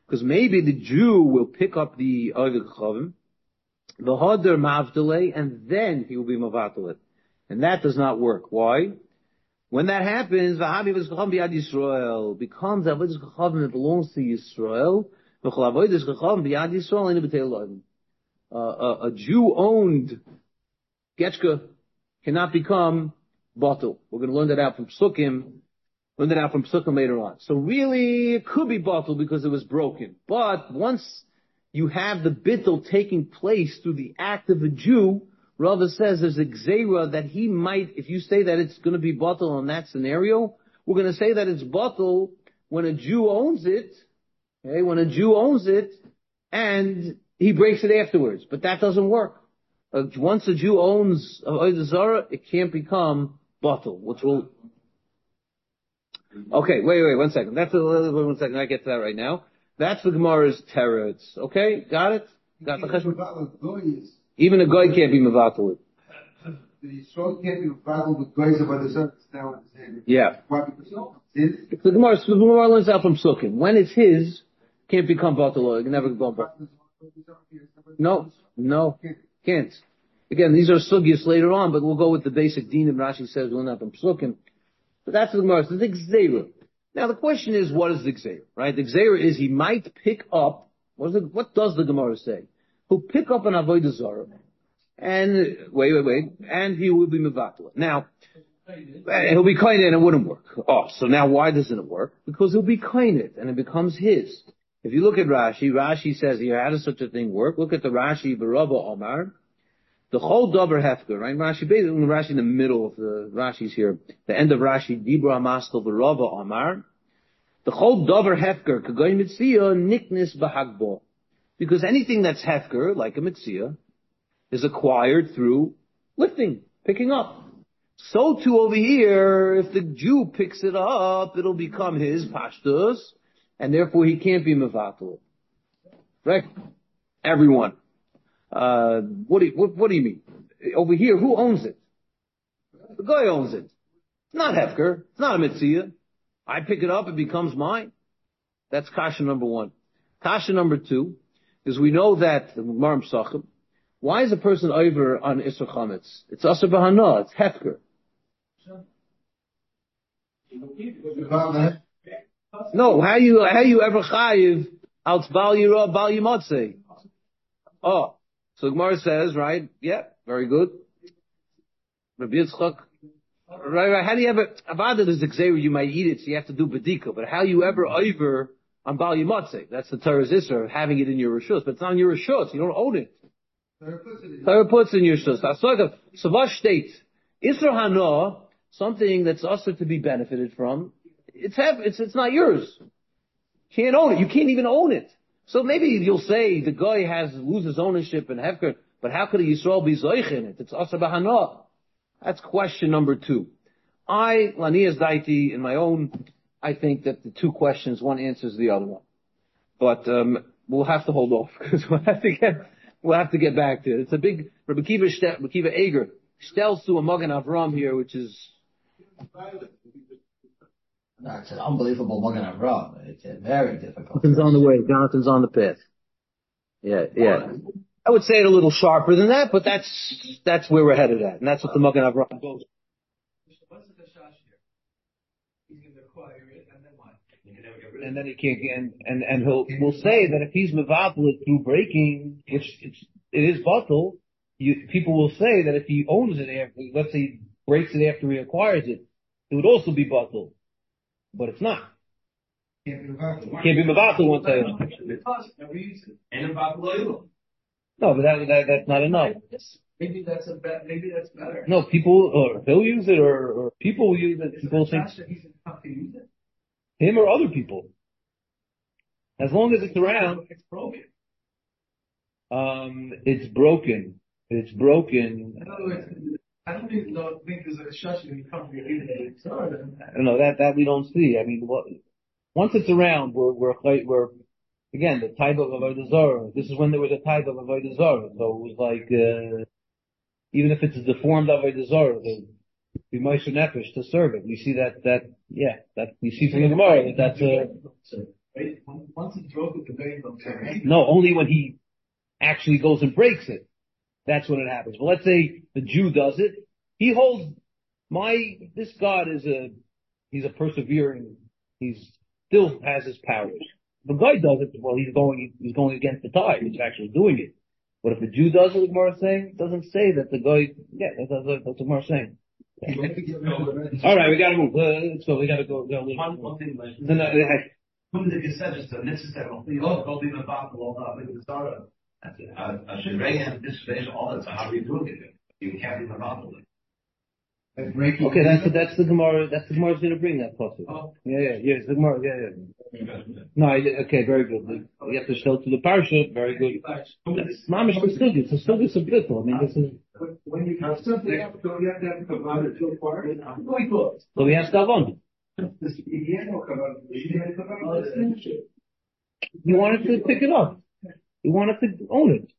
Because maybe the Jew will pick up the Oived Chachavim, the Hodder Mavdele, and then he will be Mavatelet. And that does not work. Why? When that happens, V'havi V'zchacham B'yad Yisrael becomes Avodas Chachavim, it belongs to Yisrael. V'chol Avodas Chachavim B'yad Yisrael Ein B'Teil Lodim. A Jew-owned Getchka cannot become Batel. We're going to learn that out from Psukim. Learn that out from Psukim later on. So really, it could be Batel because it was broken. But once you have the Bittul taking place through the act of a Jew, Rava says there's a Gzeira that he might, if you say that it's going to be Batel in that scenario, we're going to say that it's Batel when a Jew owns it, okay, when a Jew owns it, and he breaks it afterwards. But that doesn't work. Uh, once a Jew owns Avodah Zarah, it can't become Batel, which will... Okay, wait, wait, one second. That's a little, one second, I get to that right now. That's the Gemara's teretz. Okay, got it? Got the cheshbon? Even a goy can't be mevatel. The Yisrael can't be mevatel with goys of other sons. Now what I'm saying. Yeah. Why? Because it's the Gemara, the Gemara learns out from Sukkim. When it's his, can't become batel. It can never become batel. No, no, can't. Again, these are sugyas later on, but we'll go with the basic din. And Rashi says we'll not from Sukkim. But that's the Gemara. So the Gzeira. Now the question is, what is the Gzeira? Right? The Gzeira is he might pick up. What, is it, what does the Gemara say? He'll pick up an Avodah Zarah, and wait, wait, wait, and he will be mevatel. Now, he'll be kind and it wouldn't work. Oh, so now why doesn't it work? Because he'll be kind and it becomes his. If you look at Rashi, Rashi says here, how does such a thing work? Look at the Rashi, Barava Omar, the whole Dover Hefker, right? Rashi, basically, Rashi in the middle of the Rashi's here, the end of Rashi, Dibra Mastel Barava Omar, the whole Dover Hefker, Kagoy Mitzia, Niknis Bahagbo. Because anything that's hefker, like a mitzvah, is acquired through lifting, picking up. So too over here, if the Jew picks it up, it'll become his pashtus, and therefore he can't be mevatel. Right? Everyone. Uh, what do you, what, what do you mean? Over here, who owns it? The guy owns it. It's not hefker. It's not a mitzvah. I pick it up, it becomes mine. That's kasha number one. Kasha number two is we know that the Maram Sachim. Why is a person over on Isser Chametz? It's Asar Bahana. It's hefker. No, how you how you ever chayiv al Bal Yira Bal Yimatzeh? Oh, so Gemara says, right? Yeah, very good. Rabbi Yitzchak, right? Right. How do you ever? Avada there's a gzeira you might eat it, so you have to do bedika. But how you ever over on Bal Yimatzeh? That's the Torah's Isser, having it in your rishus, but it's not in your rishus. You don't own it. Torah puts in your rishus. Savash states Isser Hana, something that's also to be benefited from. It's have, it's it's not yours. You can't own it. You can't even own it. So maybe you'll say the guy has loses ownership in hefker, but how could a Yisrael be zoich in it? It's Asar Bahana. That's question number two. I, Lanias Daiti, in my own, I think that the two questions, one answers the other one. But um, we'll have to hold off because we'll have to get we'll have to get back to it. It's a big Rabbi Kiva Rabbi Kiva Eger stels to a Magen Avram here, which is. No, it's an unbelievable Magen Avram. It's a very difficult. Jonathan's on the way. Jonathan's on the path. Yeah, yeah. I would say it a little sharper than that, but that's that's where we're headed at, and that's what the Magen Avram goes. What's the Kashash here? He's going to acquire it, and then what? You can never get rid of it. And then he can't get, and and, and he'll will say that if he's mevatel through breaking, which it's, it is batel, you people will say that if he owns it after, let's say he breaks it after he acquires it, it would also be batel. But it's not. can't be mevatel. Can't be mevatel once I. Never use it. And about the No, but that, that that's not enough. Maybe that's a bet. Maybe that's better. No, people, or he'll use it, or, or people will use it. People think He's enough to use it. him or other people. As long as it's around, It's broken. um, it's broken. It's broken. In other words, I don't think, don't think there's a shush in the company either. I don't know that that we don't see. I mean, what, once it's around, we're we're we're again the type of avodah zarah. This is when there was a type of avodah zarah. So it was like uh, even if it's a deformed avodah zarah, the the Moshe Nefesh to serve it. We see that that yeah that we see from the Gemara that that's a Right? Once he broke it, the guy don't care. No, only when he actually goes and breaks it. That's when it happens. But let's say the Jew does it. He holds my, this God is a, he's a persevering, he's still has his powers. The guy does it, well, he's going, he's going against the tide. He's actually doing it. But if the Jew does it, the Gemara is saying, it doesn't say that the guy, yeah, that's, that's, that's what the Gemara is saying. All right, we gotta move. Uh, so we gotta go. go One, one thing, like, no, no, I- when the Gesed is the necessary, you know, go be the battle, all that, like the Zara. I should bring in this stage all the time. How are you doing it? You can't be the battle. okay, that's the, that's the Gemara. That's the Gemara's going to bring that possible. Oh. Yeah, yeah, yeah. It's the Gemara. Yeah, yeah. No, I, okay, very good. You have to show to the parsha. Very good. Mamish for studios. It's a studios of little. I mean, this is. When you have something up, don't you have to have Kabbalah to acquire it? So we have stuff on. He wanted to pick it up. He wanted to own it.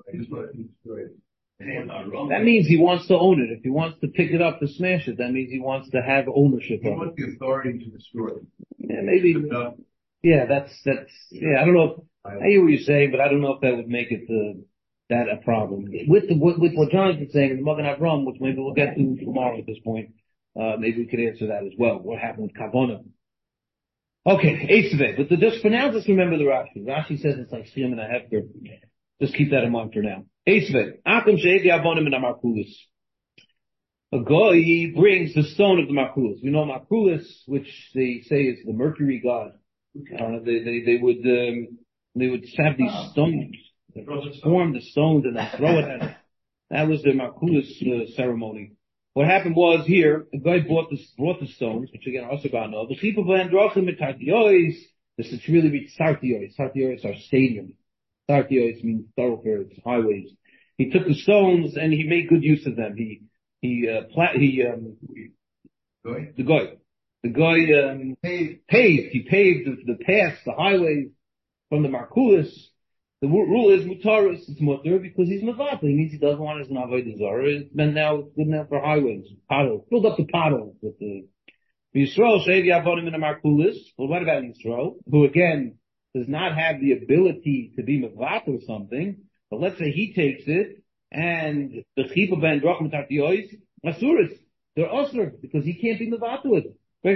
That means he wants to own it. If he wants to pick it up to smash it, that means he wants to have ownership He of it. wants the authority to destroy it. Yeah, maybe. Yeah, that's, that's, yeah, I don't know. I hear what you're saying, but I don't know if that would make it, uh, that a problem. With the, with, with what Jonathan's saying, the Magen Avram, which maybe we'll get to tomorrow at this point, uh, maybe we could answer that as well. What happened with Kavona? Okay, Eitzveh. But the, just for now, just remember the Rashi. Rashi says it's like Siyam and a Hefker. Just keep that in mind for now. Eitzveh. Akum she'egi abonim in Amarkulis. A guy brings the stone of the Markulis. We know Markulis, which they say is the Mercury god. Uh, they, they, they would, um, they would have these stones, form the stones and then throw it at it. That was the Markulis uh, ceremony. What happened was here, a guy brought the, brought the stones, which again are also gone over. The people of Androchim and Tartiois, this is really be Tartiois. Tartiois are stadium. Tartiois means thoroughfares, highways. He took the stones and he made good use of them. He, he, uh, pla- he, um, the guy, the guy, um, paved, paved. He paved the, the paths, the highways from the Markulis. The rule is mutaris, it's mutter, because he's mevatel. He means he doesn't want his avodah zarah. It's been now, it's good now for highways, potholes. Filled up the potholes with the, Yisrael, Shevi Avonim in the Markulis. Well, what about Yisrael, who again, does not have the ability to be mevatel or something, but let's say he takes it, and the Chipa ben Drachim Tartiois, Asuris, they're Asur, because he can't be mevatel it. Let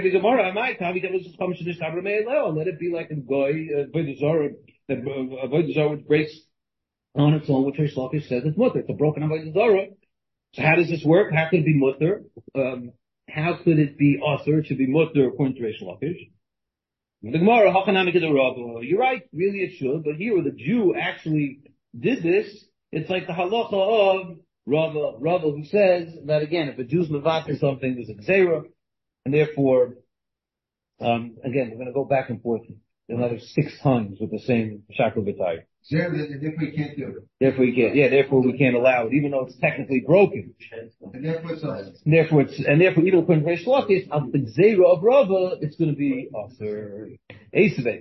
it be like a guy, avodah zarah, the avodah zarah which breaks on its own, which Reish Lakish says it's mutter. It's a broken avodah zarah. So how does this work? How could it be mutter? Um, how could it be asur? It should be mutter according to Reish Lakish. The Gemara, you're right, really it should, but here where the Jew actually did this, it's like the halacha of Rava, Rava who says that again, if a Jew's mevatel something, there's a gzeira, and therefore, um, again, we're going to go back and forth another six times with the same shackle b'tayr. Therefore we can't do it. Therefore we can't, yeah, therefore we can't allow it, even though it's technically broken. And therefore it's us. Therefore it's, and therefore even according to Reish Lakish, of the Gzeira of Rava, it's going to be after Eisvei.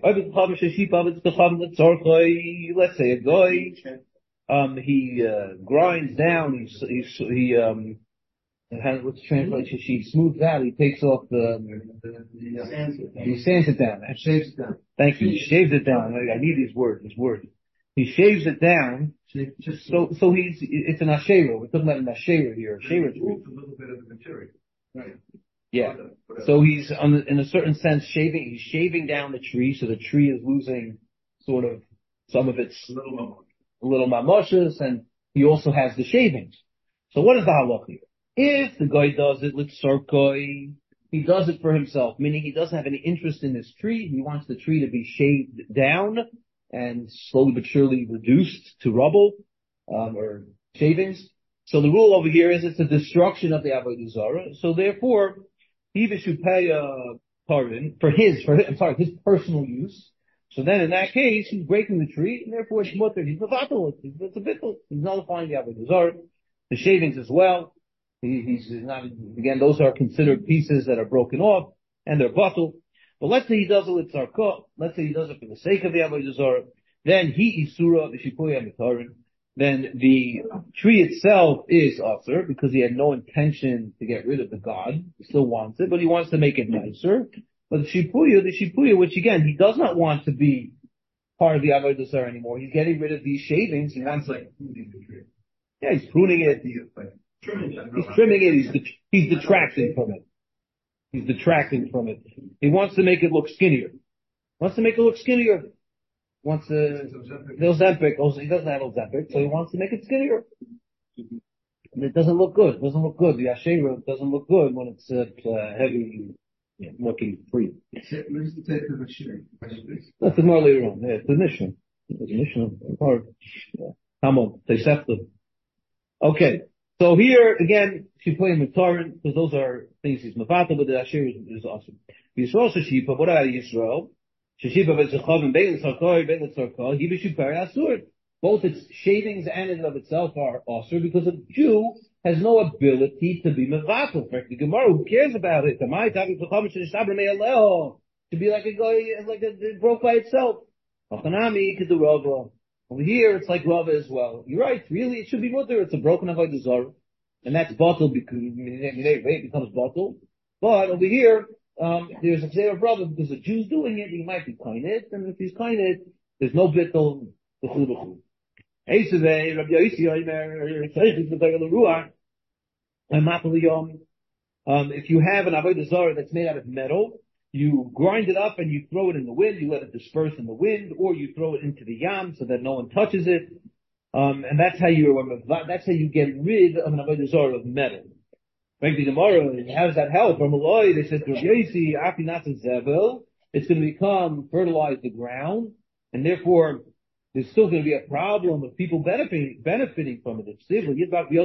Let's say a guy, um, he, uh, grinds down, he, he, he um, Has, what's the translation? She smooths out. He takes off the. He sands it down. And shaves it down. Thank you. He shaves it down. I need these words. These words. He shaves it down. Just So, so he's. It's an ashera. We're talking about an ashera here. Ashera tree. A little bit of the material. right. Yeah. So he's, on the, in a certain sense, shaving. He's shaving down the tree, so the tree is losing sort of some of its A little more. little mamoshes, and he also has the shavings. So what is the halacha here? If the guy does it, litzarkoi, he does it for himself, meaning he doesn't have any interest in this tree. He wants the tree to be shaved down and slowly but surely reduced to rubble, um, or shavings. So the rule over here is it's a destruction of the avodah zarah. So therefore, he should pay a pardon for his, for his, I'm sorry, his personal use. So then in that case, he's breaking the tree, and therefore it's mutter. He's mevatel. It's a bittul. He's nullifying the avodah zarah. The shavings as well. He, he's not, again, those are considered pieces that are broken off, and they're bottled. But let's say he does it with tzarkah, let's say he does it for the sake of the avodah zarah, then he isura v'shipuya mitarin, then the tree itself is asur, because he had no intention to get rid of the god, he still wants it, but he wants to make it nicer. But the Shipuya, the Shipuya, which again, he does not want to be part of the Avodah Zarah anymore. He's getting rid of these shavings. He wants like, yeah, he's pruning it. He's trimming it. He's, det- he's detracting from it. He's detracting from it. He wants to make it look skinnier. Wants to make it look skinnier. Wants to, the Ozempic, also, he doesn't have Ozempic, so he wants to make it skinnier. And it doesn't look good. It doesn't look good. The Ashera doesn't look good when it's uh, heavy, yeah, looking free. Where's the type of a share? That's the more later on. Yeah, it's the Mishnah. It's the Mishnah. Hard. Come on. Tosefta. Okay. So here, again, she's playing with Taran, because those are things he's mafata, but the Asher is, is awesome. Yisrael Shashipa, what about Yisrael? Shashipa v'zechav and bein l'tzarkoi, bein l'tzarkoi, he b'shupari asur. Both its shavings and in and of itself are asur, because a Jew has no ability to be mevatel. Frankly, Gemara, who cares about it? To be like a guy, like a, it broke by itself. Achanami, could do Rava. Over here, it's like Rava as well. You're right. Really, it should be mutter. It's a broken avodah zarah, and that's bottle because it becomes bottle. But over here, um, there's a Xer of Rava because the Jew's doing it. He might be kainit, and if he's kainit, there's no bittul b'chu b'chu. Eisavei Rabbi Yossi Omer Tzeichus B'Tayel Ruach and Mapel Yom. Um, if you have an avodah zarah that's made out of metal, you grind it up and you throw it in the wind, you let it disperse in the wind, or you throw it into the yam so that no one touches it. Um, and that's how you, that's how you get rid of an avodah zarah of metal. Frankly, tomorrow, how does that help? From Eloi, they said, it's going to become, fertilize the ground, and therefore, there's still going to be a problem of people benefiting, benefiting from it. It's civil.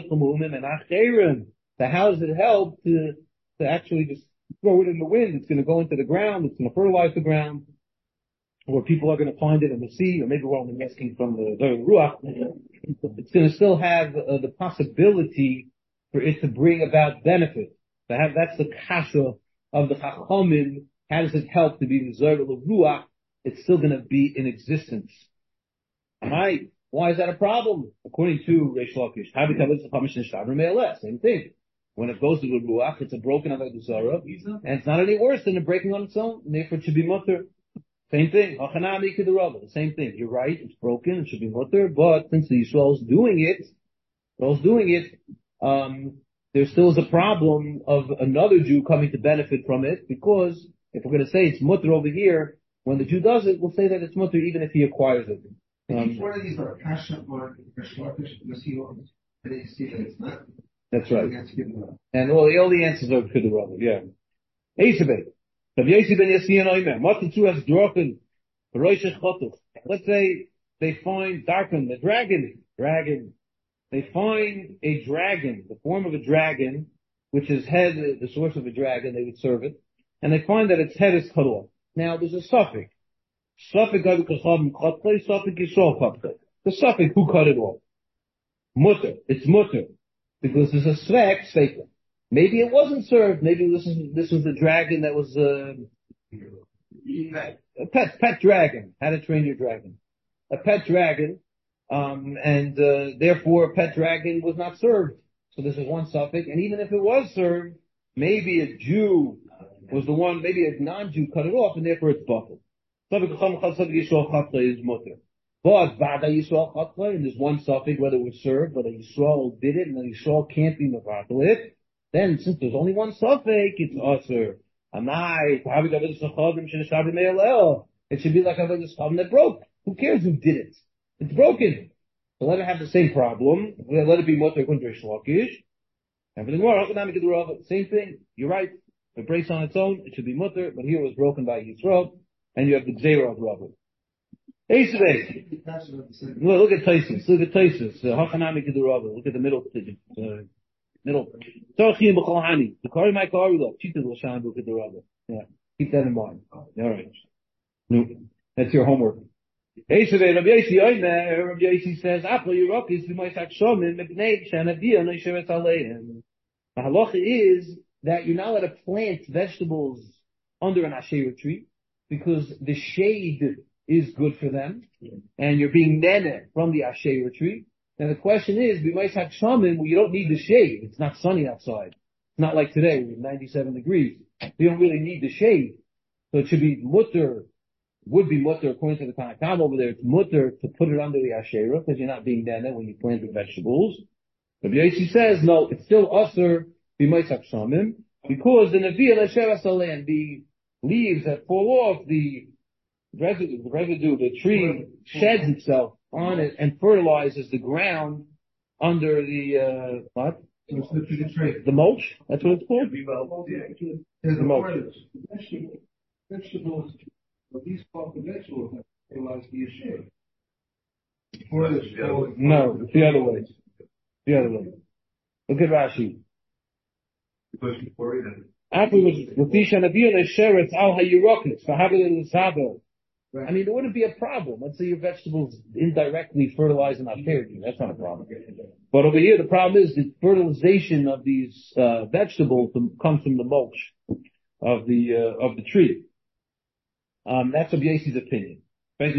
So how does it help to, to actually just throw it in the wind? It's going to go into the ground. It's going to fertilize the ground. Or people are going to find it in the sea, or maybe we're only asking from the Ruach. It's going to still have uh, the possibility for it to bring about benefit. To have, that's the kasha of the Chachamim. How does it help to be the Zohar Ruach? It's still going to be in existence. Right? Why is that a problem? According to Reish Lakish, same thing. When it goes to the Ruach, it's a broken avodah zarah, and it's not any worse than a breaking on its own, and therefore it should be mutter. Same thing. The same thing. You're right, it's broken, it should be mutter, but since the Yisrael's doing it, Yisrael's doing it, um, there still is a problem of another Jew coming to benefit from it, because if we're going to say it's mutter over here, when the Jew does it, we'll say that it's mutter even if he acquires it. Um, Each one of these are kasha or Shlokish, you see all this, and you see that it's not. That's right. And all the, all the answers are to the Rava, yeah. Eisabeh. Let's say they find darken the dragon, dragon. They find a dragon, the form of a dragon, which is head, the source of a dragon, they would serve it, and they find that its head is cut off. Now, there's a suffix. Suffix, suffix, the suffix, who cut it off? Mutter. It's mutter. Because there's a svek, sveka. Maybe it wasn't served. Maybe this is, this was the dragon that was, uh, a pet, pet dragon. How to train your dragon. A pet dragon, um, and, uh, therefore a pet dragon was not served. So this is one suffix. And even if it was served, maybe a Jew was the one, maybe a non-Jew cut it off, and therefore it's buckled. Is mutter. But Vada Yisrael Chatzai, and there's one suffix, whether it was served, whether Yisrael did it, and the Yisrael can't be mevatel it, then since there's only one suffix, it's usher. Amai, it should be like a Chavim that broke. Who cares who did it? It's broken. So let it have the same problem. Let it be mutter according to Reish Lakish. Everything more, same thing. You're right. If it breaks on its own, it should be mutter, but here it was broken by Yisrael, and you have the Gzeira of Rava. Eisavei. Look at Taisus. Look at Taisus. Hachanami Kedurava. Look at the middle. Uh, middle. Torchim b'cholhani. The kari my karula. Chita l'shan b'kedurava. Yeah. Keep that in mind. All right. No. That's your homework. Eisavei. Rabbi Yossi Omer. Rabbi Yossi says, Apple Yerokis v'moisak shomim mepnei shanaviyah noishevet aleim. The halacha is that you're not allowed to plant vegetables under an Asherah tree because the shade is good for them, and you're being nene from the Asherah tree. Now the question is, b'mais hakshamim, well, you don't need the shade. It's not sunny outside. It's not like today, with ninety-seven degrees. You don't really need the shade. So it should be mutter, would be mutter according to the Tanakam over there. It's mutter to put it under the Asherah because you're not being nana when you plant the vegetables. But Yosi says, no, it's still usher b'maisak shamim because the Nevi'ah l'sheras aleihen, the leaves that fall off, the residue, the residue, the tree sheds itself on it and fertilizes the ground under the, uh, what? The mulch? That's what it's called? The mulch. Vegetables, but these part of vegetables have fertilized the Yeshua. No, it's the other way. The other way. Look at Rashi. Afterwards, Latisha Nabiyah Sheretz Al Hayirokis, Fahabel Sabo. I mean, there wouldn't be a problem. Let's say your vegetables indirectly fertilize and artery. That's not a problem. But over here, the problem is the fertilization of these uh, vegetables comes from the mulch of the uh, of the tree. Um, that's Rabbi Yosef's opinion. It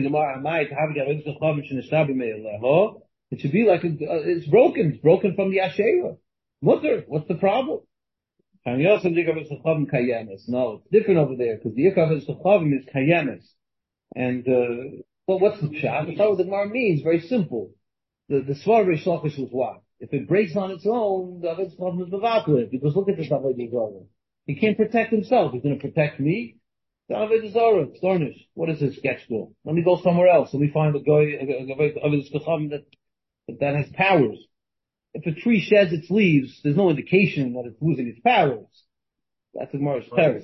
should be like a, uh, it's broken. It's broken from the Asherah. Mutter, what's the problem? No, it's different over there because the Yikav is is Kayemes. And, uh, well, what's the pshat? That's what the Gemara means. Very simple. The, the Svar Reish Lakish was what? If it breaks on its own, the Avodah Chacham is mevatel, because look at this Avodah Zarah. He can't protect himself. He's going to protect me. The Avodah Zarah, Stornish. What is this sketch do? Let me go somewhere else. Let me find a guy, Avodah Chacham that, that has powers. If a tree sheds its leaves, there's no indication that it's losing its powers. That's the Gemara's terror.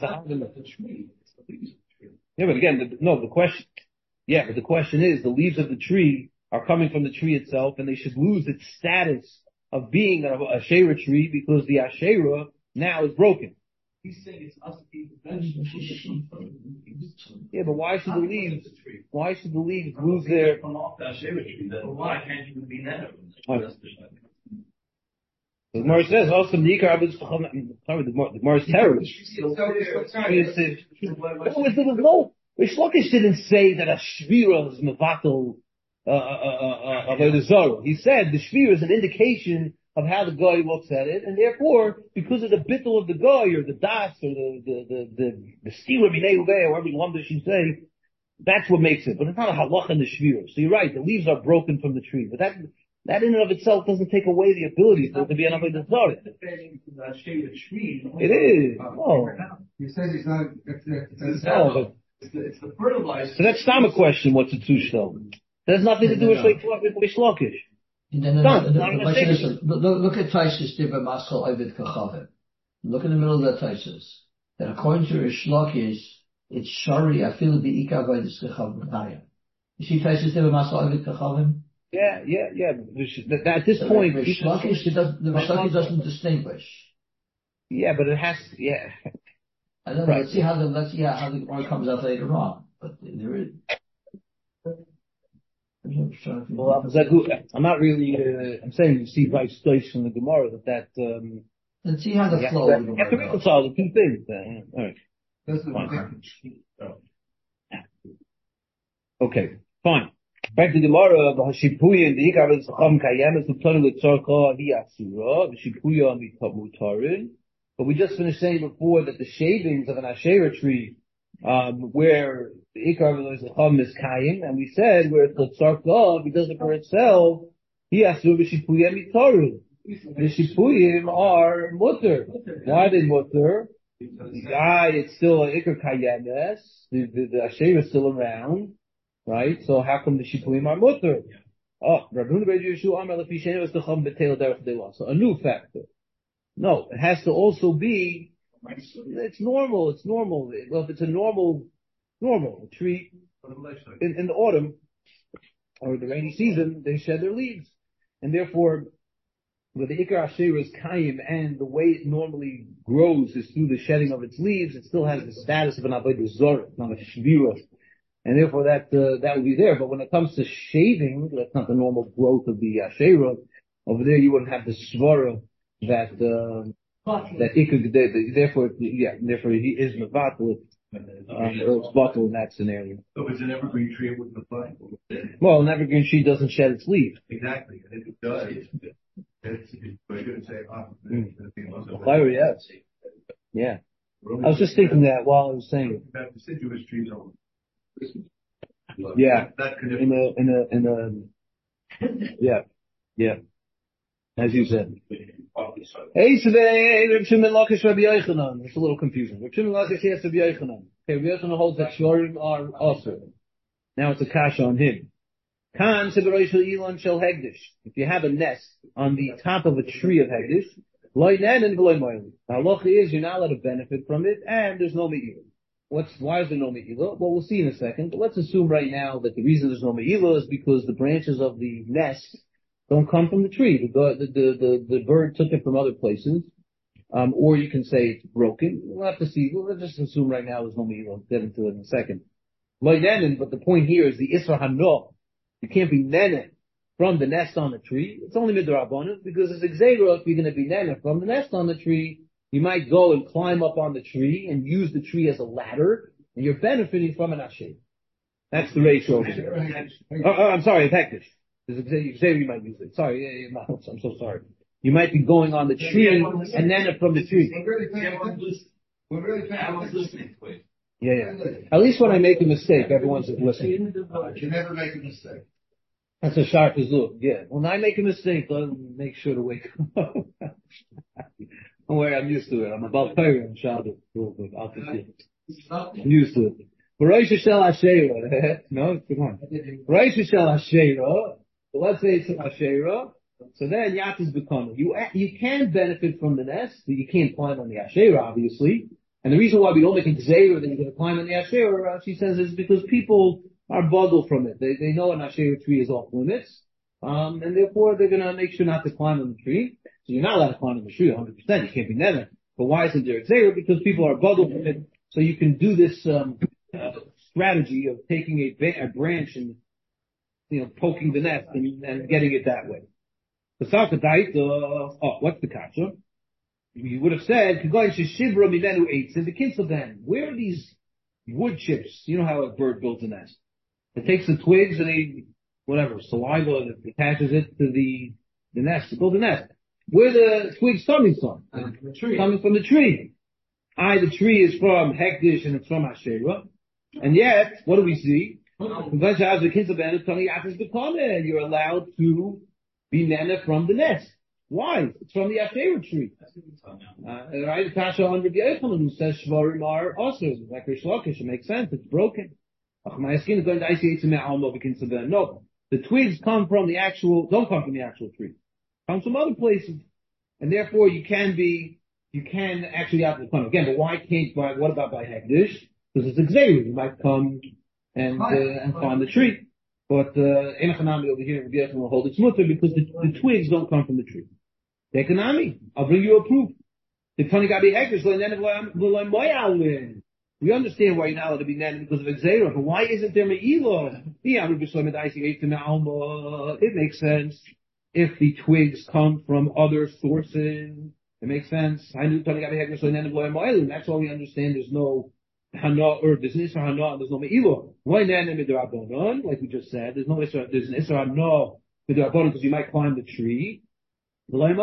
Yeah, but again, the, no, the question, yeah, but the question is, the leaves of the tree are coming from the tree itself, and they should lose its status of being a Asherah tree because the Asherah now is broken. He's saying it's us to eat the vegetables. Yeah, but why should the leaves, why should the leaves lose their... Come off the Asherah tree, then why can't you be netted? The Gemara says, also, the sorry, the Gemara's terrorist. No, Reish Lakish didn't say that a shvira is mevatel avodah zarah. He said the shvira is an indication of how the guy looks at it, and therefore, because of the bittul of the guy, or the das, or the, the, the, the, the stila minei uvei, or every lumda should say, that's what makes it. But it's not a halach in the shvira. So you're right, the leaves are broken from the tree. But that, that in and of itself doesn't take away the ability for it to be an avodah zarah. It is. Oh. He says he's not, it's, it's, it's, No, but, It's the, it's the fertilizer. so that's not a question, what's a tush though? That has nothing to do with Reish Lakish. No, no, no, no, the question is, look, look at Taisus Dibra Maskal Ovid Kachavim. Look in the middle of the Taisus. That according to Reish Lakish, it's Shari Afil Bi'ika Vaydis Kachavim. You see Taisus Dibra Maskal Ovid Kachavim? Yeah, yeah, yeah. That, that, at this point, Reish Lakish, the Reish Lakish doesn't distinguish. Yeah, but it has, yeah. I don't know. Let's see how the let's see how, how the Gemara comes out later on. But there is. Well, I'm not really. Uh, I'm saying you see by stories from the Gemara that that. Um, let's see how the flow. You have to, you have to reconcile the two things. Uh, all right. Okay, fine. Back to the Gemara. V'hashipuya and the ikar is chacham kayemes u'tanu l'tzorcha hi'asura v'shipuya mitavutarin. But we just finished saying before that the shavings of an Asherah tree, um, where the Ikar of the Chacham is Kayim, and we said where it's the Tzarkov, he does it for itself, he has to do V'shipuyim Itaru. The Shipuyim are mutter. Why are they mutter? Ah, it's still an Ikar Kayemes, the, the, the Asherah is still around, right? So how come the Shipuyim are mutter? Oh, Rabbi Yeshua Amar Lefi Sheni was the Chacham B'Teil Derech Delah. So a new factor. No, it has to also be, it's normal, it's normal. Well, if it's a normal, normal tree, in, in the autumn, or the rainy season, they shed their leaves. And therefore, with the Ikar Asherah is Kayim, and the way it normally grows is through the shedding of its leaves, it still has the status of an Avodah Zarah, not a Shvira. And therefore that, uh, that would be there. But when it comes to shaving, that's not the normal growth of the Asherah. Over there you wouldn't have the Svara, that uh, that it could therefore yeah therefore he is mevatel um, or it's bottle in that scenario. So if it's an evergreen tree, it wouldn't apply. Well, an evergreen tree doesn't shed its leaf. Exactly, and if it does, it's it's going to say ah. Mm. Yes. Yeah. I was just thinking that while I was saying it. That deciduous trees on. Yeah. That could In a, in a, in a, yeah, yeah. As you said. Hey, today, Reb Shimon Lakish Rabbi Yochanan. It's a little confusing. Reb Shimon Lakish has Rabbi Yochanan. Okay, Rabbi Yochanan holds that Shorim are also. Now it's a kasha on him. Kan Seberoishel Elon Shel Hegdish. If you have a nest on the top of a tree of Hegdish, Loi Nen and V'loi Moili. The halacha is you're not allowed to benefit from it, and there's no me'ila. What's, why is there no me'ila? Well, we'll see in a second, but let's assume right now that the reason there's no me'ila is because the branches of the nest don't come from the tree. The, the, the, the, the bird took it from other places. Um, or you can say it's broken. We'll have to see. We'll just assume right now there's no me'ila. We'll get into it in a second. Loi Nen, but the point here is the Isra Hano. You can't be nene from the nest on the tree. It's only midrabanan because it's exera. If you're going to be nene from the nest on the tree, you might go and climb up on the tree and use the tree as a ladder, and you're benefiting from an asher. That's the ratio over here. Oh, oh, I'm sorry, it's hektish. Exera you might use it. Sorry, yeah, yeah, no, I'm so sorry. You might be going on the tree and nene from the tree. We're really listening. Yeah, yeah. At least when I make a mistake, everyone's listening. You never make a mistake. That's a sharp as look. Yeah. When I make a mistake, I'll make sure to wake up. Don't worry, I'm used to it. I'm about Torah and Shabbat. I'll continue. I'm used to it. Rosh Hashanah Asherah. No, come on. Rosh Hashanah Asherah. So let's say it's an Asherah. So then Yatis Bekana. You you can benefit from the nest, but you can't climb on the Asherah, obviously. And the reason why we don't make a gzeira that you're going to climb on the Asherah, she says, is because people are boggled from it. They they know an Asherah tree is off limits, um, and therefore they're going to make sure not to climb on the tree. So you're not allowed to climb on the tree one hundred percent. You can't be never. But why isn't there a gzeira? Because people are boggled from it. So you can do this um, uh, strategy of taking a, ba- a branch and you know poking the nest and, and getting it that way. The Sakadait, uh, oh, what's the kasha? You would have said, where are these wood chips? You know how a bird builds a nest. It takes the twigs and they, whatever, saliva, and it attaches it to the, the nest, to build a nest. Where the twigs coming from? Coming from the tree. Coming from the tree. I, the tree is from Hekdish and it's from Asherah. And yet, what do we see? You're allowed to be nana from the nest. Why? It's from the Asherah tree. Uh, right? Kasha on Rabbi Yochanan who says Shvarim are also like Rish Lakish. It makes sense. It's broken. No, the twigs come from the actual. Don't come from the actual tree. Come from other places, and therefore you can be. You can actually have to come again. But why can't? Why, what about by Hekdish? Because it's executive. You might come and uh, and climb the tree. But Enochanami uh, over here, Rabbi Yochanan will hold its mutter because the, the twigs don't come from the tree. The economy. I'll bring you a proof. The Tony Gabi Hekdish, we understand why you're not allowed to be nan because of Exera, but why isn't there Me'ila? It makes sense if the twigs come from other sources. It makes sense. That's why we understand there's no Hana, or there's an Isra Hana, and there's no Me'ila. Why nan midrabanan? Like we just said, there's no Isra, there's an Isra Hana midrabanan because you might climb the tree. And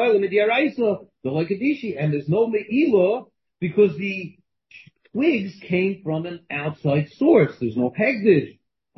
there's no Me'ila because the twigs came from an outside source. There's no Hegdish.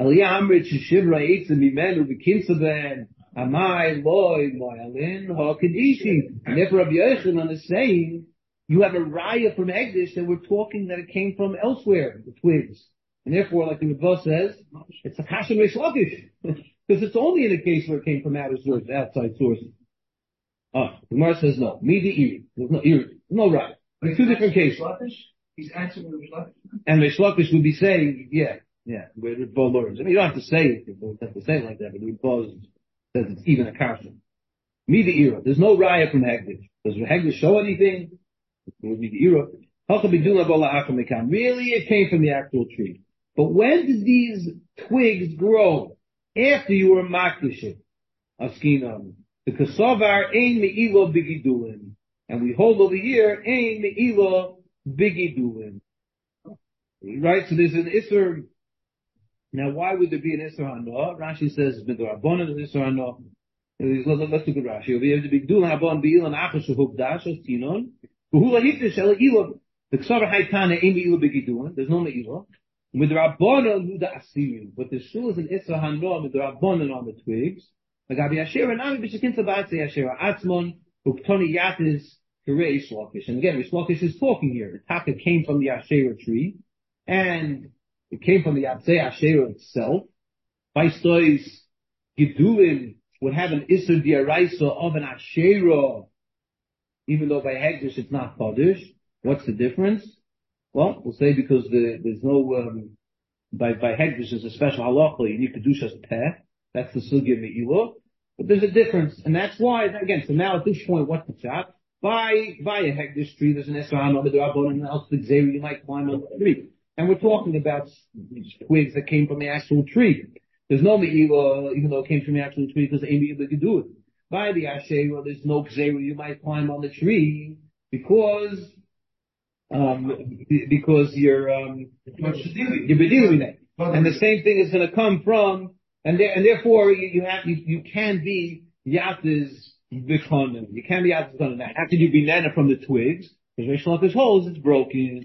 And therefore Rabbi Yochanan is saying, you have a raya from Hegdish that we're talking that it came from elsewhere, the twigs. And therefore, like the Rebbe says, it's a kasha Rish Lakish. Because it's only in a case where it came from outer source, outside sources. Ah, the Gemara says no. Me the Iri. There's no Iri. No right. There's two different cases. He's answering Rish Lakish. And Rish Lakish would be saying, yeah, yeah, where the Bo learns. I mean, you don't have to say it. You don't have to say it like that, but the Bo says it's even a kasha. Me the Ira. There's no raya from Hegdish. Does Hegdish show anything? It would be the Ira. Really, it came from the actual tree. But when did these twigs grow? After you were makdishit. Askinam. The kasavar ein me'ilo bigidulin. And we hold over here, ein me'ilo bigidulin. Right? So there's an Isser. Now why would there be an Isser Hana? Rashi says, Midrabanan is Isser Hana. Let's look at Rashi. Over here, the bigidulin habon be'ilan achas shehukdash as tinon. V'hu lahikdash ela ilah. The Ksavar Haitana ain't Me'ilah Begidulin. There's no Me'ilah. With Rabbana Luda Asirim. But the Shul is an Isra Hanoah with Rabbanan on the twigs. Magabi Asherah Nami B'Shekin Tabatze Asherah Atzmon Uktoni Yatis Kirei Rish Lakish. And again, Rish Lakish is talking here. The Taka came from the Asherah tree, and it came from the Yatzei Asherah itself. Baistois Gidulin would have an Isra Diaraisa of an Asherah, even though by Hegdish it's not Kodesh. What's the difference? Well, we'll say because the, there's no, um, by, by Hegdish there's a special halacha, you need Kedushas Peh. That's the Sugya Me'ilah. But there's a difference, and that's why, again, so now at this point, what's the shot? By, by a Hegdish tree, there's an Esra'an of the Rabbanan, and else the Gzeira, you might climb on the tree. And we're talking about twigs that came from the actual tree. There's no Me'ilah, even though it came from the actual tree, because Amy could do it. By the Asherah, there's no Gzeira, you might climb on the tree, because Um, because you're, um, you're bedealing. And the same thing is going to come from, and there, and therefore you, you have, you, you can be Yatis Vikonim. You can be Yatis Vikonim. Now, how can you be Nana from the twigs? Because Rish Lakish holds, it's broken.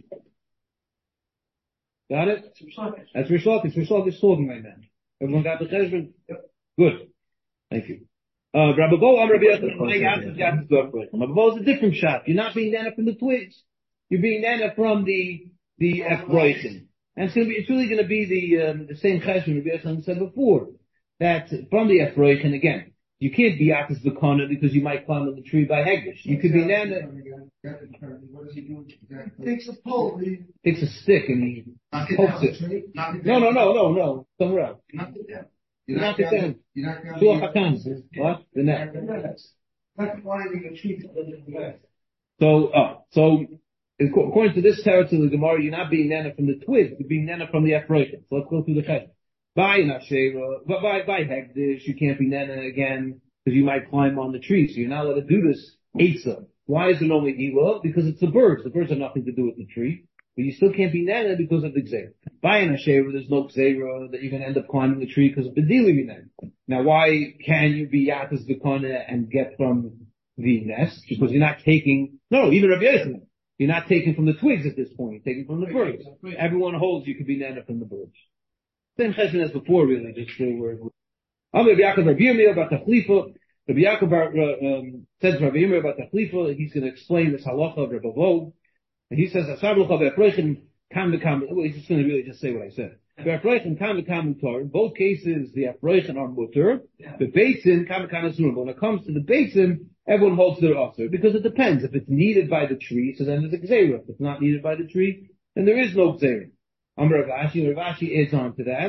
Got it? That's Rish Lakish. Rish Lakish talking right now. Everyone got the cheshbon? Good. Thank you. Uh, Rabbi Bo, I'm Rabbi Yatis Vikonim. Rabbi Bo is a different shot. You're not being Nana from the twigs. You're being nana from the, the Efroichin. And it's gonna be, it's really gonna be the, um, the same cheshbon Rabbi Yosef said before. That from the Efroichin, again, you can't be Yatis V'kona because you might climb on the tree by Hegdish. You could be nana. What does he do? Takes a pole. Takes a stick and he pokes it. No, no, no, no, no. Somewhere else. Knock it down. You knock it down. You knock down. What? The net. Not climbing a tree to the west. So, uh, so, according to this territory of the Gemara, you're not being nana from the twig, you're being nana from the Efroichin. So let's go through the cheshbon. By an Asherah, but by, by Hegdish, you can't be nana again, because you might climb on the tree, so you're not allowed to do this Eitzah. Why is it only Elah? Because it's the birds. The birds have nothing to do with the tree. But you still can't be nana because of the Gzeira. By an Asherah, there's no Gzeira that you're going to end up climbing the tree because of Bedili nana. Now why can you be Yatis V'kona and get from the nest? Because you're not taking, no, even Rabbi Yosef. You're not taking from the twigs at this point. You're taking from the birds. Everyone holds you could be nana from the birds. Same cheshbon as before, really. Just the word. Rabbi Yaakov Rabbi Yirmiyah about Tachlifa. Rabbi Yaakov um, says Rabbi Yirmiyah about Tachlifa. He's going to explain this halacha of Rabbi Vov. And he says, "Asablucha ve'afreichin kam v'kam." Well, he's just going to really just say what I said. Ve'afreichin kam v'kam mutar. In both cases, the afreichin are mutar. The basin kam v'kam asur. But when it comes to the basin, everyone holds their offer because it depends. If it's needed by the tree, so then there's a gzeira. If it's not needed by the tree, then there is no gzeira. Amar Rav Ashi, Rav Ashi adds on to that.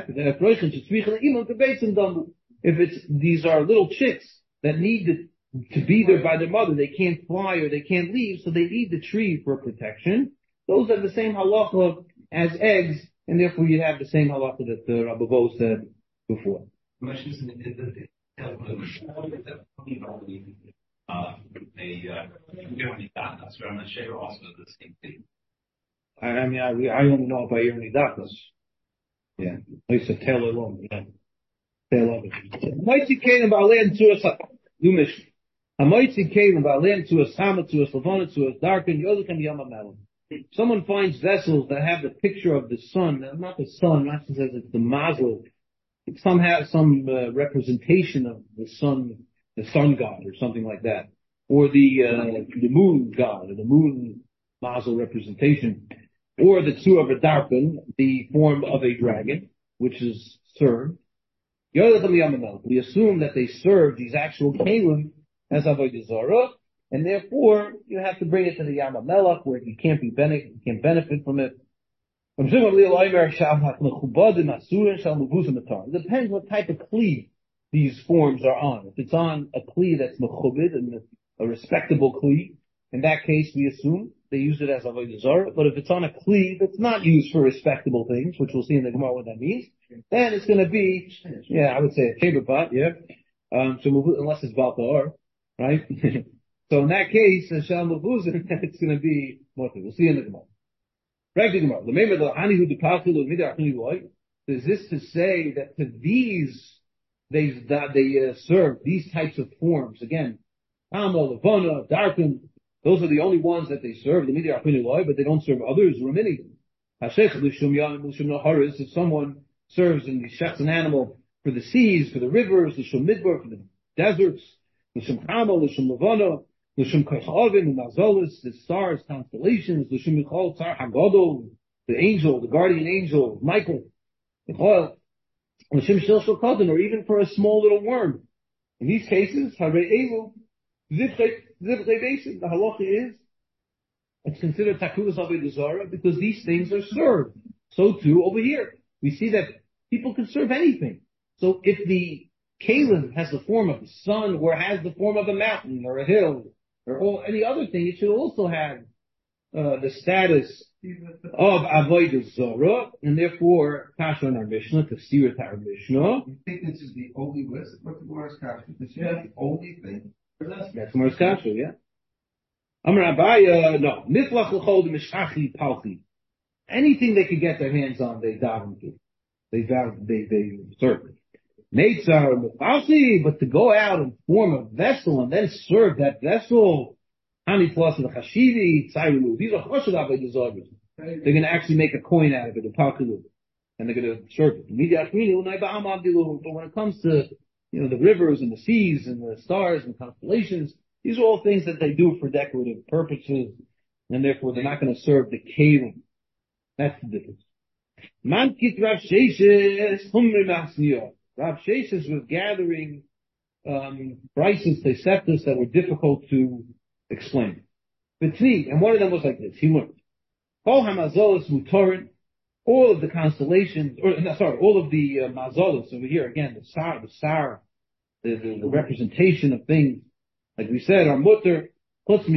If it's, these are little chicks that need to, to be there by their mother, they can't fly or they can't leave, so they need the tree for protection. Those are the same halacha as eggs, and therefore you have the same halacha that uh, Rabbi Bo said before. Uh, a, uh, that's where I'm going to share also the same thing. I, I mean, I, I only know about Yerni Dakas. Yeah. I used to tell alone, yeah. Tell of it. Mighty came about land to us, you mission. A mighty came about land to us, Hama to us, Lavana to us, Darken, Yodakan Yamamelon. Someone finds vessels that have the picture of the sun, not the sun, not says it's the mazel. It's somehow some uh, representation of the sun, the sun god or something like that. Or the, uh, the moon god, or the moon mazel representation. Or the two of a darpen, the form of a dragon, which is served. We assume that they serve these actual kalim as avodah zarah, and therefore you have to bring it to the Yam HaMelech where you can't be benefit, you can't benefit from it. It depends what type of kli these forms are on. If it's on a kli that's mechubed and a respectable kli, in that case we assume they use it as avodah zarah. But if it's on a kli that's not used for respectable things, which we'll see in the Gemara what that means, then it's going to be, yeah, I would say a shebepat, yeah. Um, so unless it's baltar, right? So in that case, shal muvuzin, it's going to be motor. We'll see in the Gemara. Right, the Gemara. Is this to say that to these they that they uh, serve these types of forms again? Amo, Lavona, Darken. Those are the only ones that they serve, the Midiyah Achinu Loi, but they don't serve others, Ramini. Hashech Lishum Yam Lishum Naharis, if someone serves and he shechs an animal for the seas, for the rivers, Lishum Midbar, for the deserts, Lishum Chama, Lishum Levana, Lishum Kachavim, Mazolis, the stars, constellations, Lishum Michal Tzar Hagadol, the angel, the guardian angel, Michael, Michal, Lishum Shil Shil Kadon, or even for a small little worm. In these cases, Harei Elu, Zivchei Basin, the halacha is, it's considered Takulas Avodah Zarah because these things are served. So too over here. We see that people can serve anything. So if the Kalim has the form of a sun or has the form of a mountain or a hill or all, any other thing, it should also have uh, the status of Avodah Zarah, and therefore, Kasha in our Mishnah, Tafsir our Mishnah. You think this is the only list? What's the Gemara's Kasha? This is the only thing? That's Gemara's Kasha, yeah. Amar Abaya, no. Miflach l'chol mishchachi palchi. Anything they could get their hands on, they daven to. They daven, they, they serve. Neitzar mifalchi, but to go out and form a vessel and then serve that vessel, hani plus the chashivi, tzayru, these are choshev avodah zarah. They're going to actually make a coin out of it, a palkilu, and they're going to serve it. But when it comes to, you know, the rivers and the seas and the stars and constellations, these are all things that they do for decorative purposes, and therefore they're not going to serve the kelim. That's the difference. Mankit Rav Sheshes Humri Masniyah. Rav Sheshes was gathering um Bryces Teseftas that were difficult to explain. Betni, and one of them was like this. He learned Kol Hamazolos Mutorin, all of the constellations, or no, sorry, all of the uh, mazolos over here again, the sar, the sar, the, the, the representation of things. Like we said, our mutter, except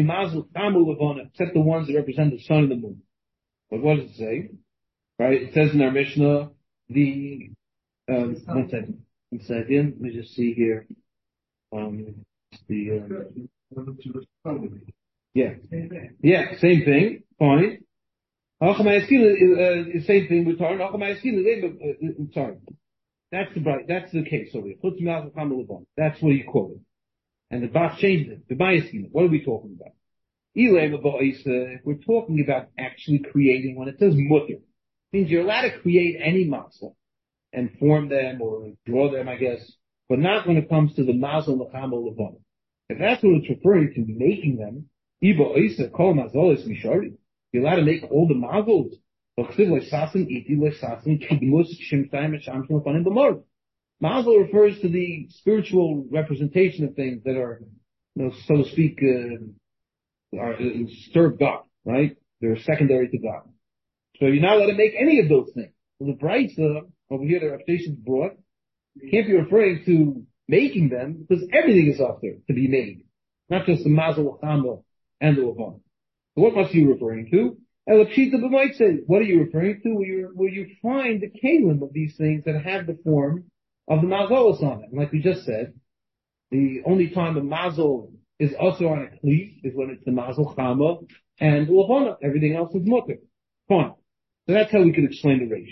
the ones that represent the sun and the moon. But what does it say? Right? It says in our Mishnah, the, um, one second, one second, let me just see here. Um, the, uh, yeah. Yeah, same thing, fine. Uh, same thing with Torah. I'm sorry. That's the, that's the case over here. That's what you call it. And the Bach changed it. The Bayaskin. What are we talking about? If we're talking about actually creating, when it says mutter, it means you're allowed to create any mazel and form them or draw them, I guess, but not when it comes to the mazel l'cham or l'von. If that's what it's referring to, making them, ibo isa kol mazol is mishari. You're allowed to make all the mazels. Mazel refers to the spiritual representation of things that are, you know, so to speak, uh, are, uh, serve God, right? They're secondary to God. So you're not allowed to make any of those things. So the price uh, over here that reputation brought can't be referring to making them because everything is up there to be made, not just the mazel chamba and the lavon. So what must you be referring to? Elapshita might say, what are you referring to? Where you where you find the kalim of these things that have the form of the mazolos on it. And like we just said, the only time the mazol is also on a cleat is when it's the mazol chama and lavona. Everything else is mutter. Fine. So that's how we can explain the ratio.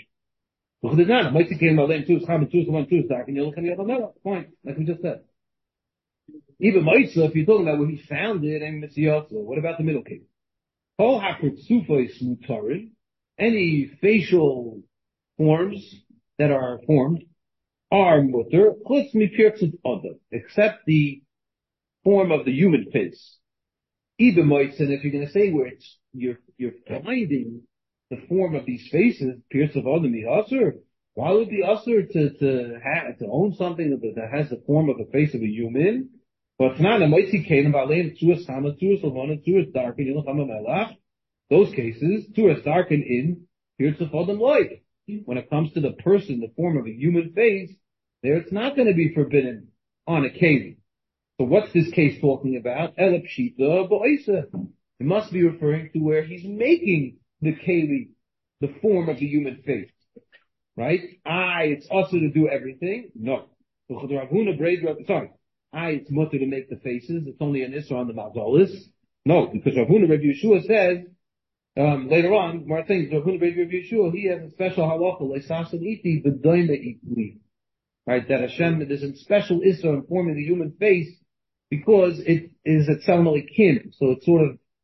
Fine, like we just said. Even Maitza, if you're talking about where he found it, and Mitziyotza, what about the middle case? Any facial forms that are formed are mutter, except the form of the human face. Even Maitza, if you're going to say where it's, you're, you're finding the form of these faces, pierce of Adam Asur. Why would it be Asur to, to have, to own something that, that has the form of the face of a human? But it's not a Maitzi Kalim, Baleim, Tzuas Chama, Tzuas Lavona, Tzuas Darken, Yilach Melach. Those cases, Tzuas Darken in, pierce of Adam like. When it comes to the person, the form of a human face, there it's not going to be forbidden on a Kalim. So what's this case talking about? Elapshita Bo'isa. It must be referring to where he's making the keli, the form of the human face. Right? I, it's also to do everything? No. Sorry. I, it's mutter to make the faces. It's only an Isra on the Mazolis. No, because Rav Huna Rav Yeshua says, um, later on, more things, Rav Huna Rav Yeshua, he has a special halacha, leisasan iti, b'doime itli. Right? That Hashem, there's a special Isra in forming the human face because it is a tzal malikim. So it's sort of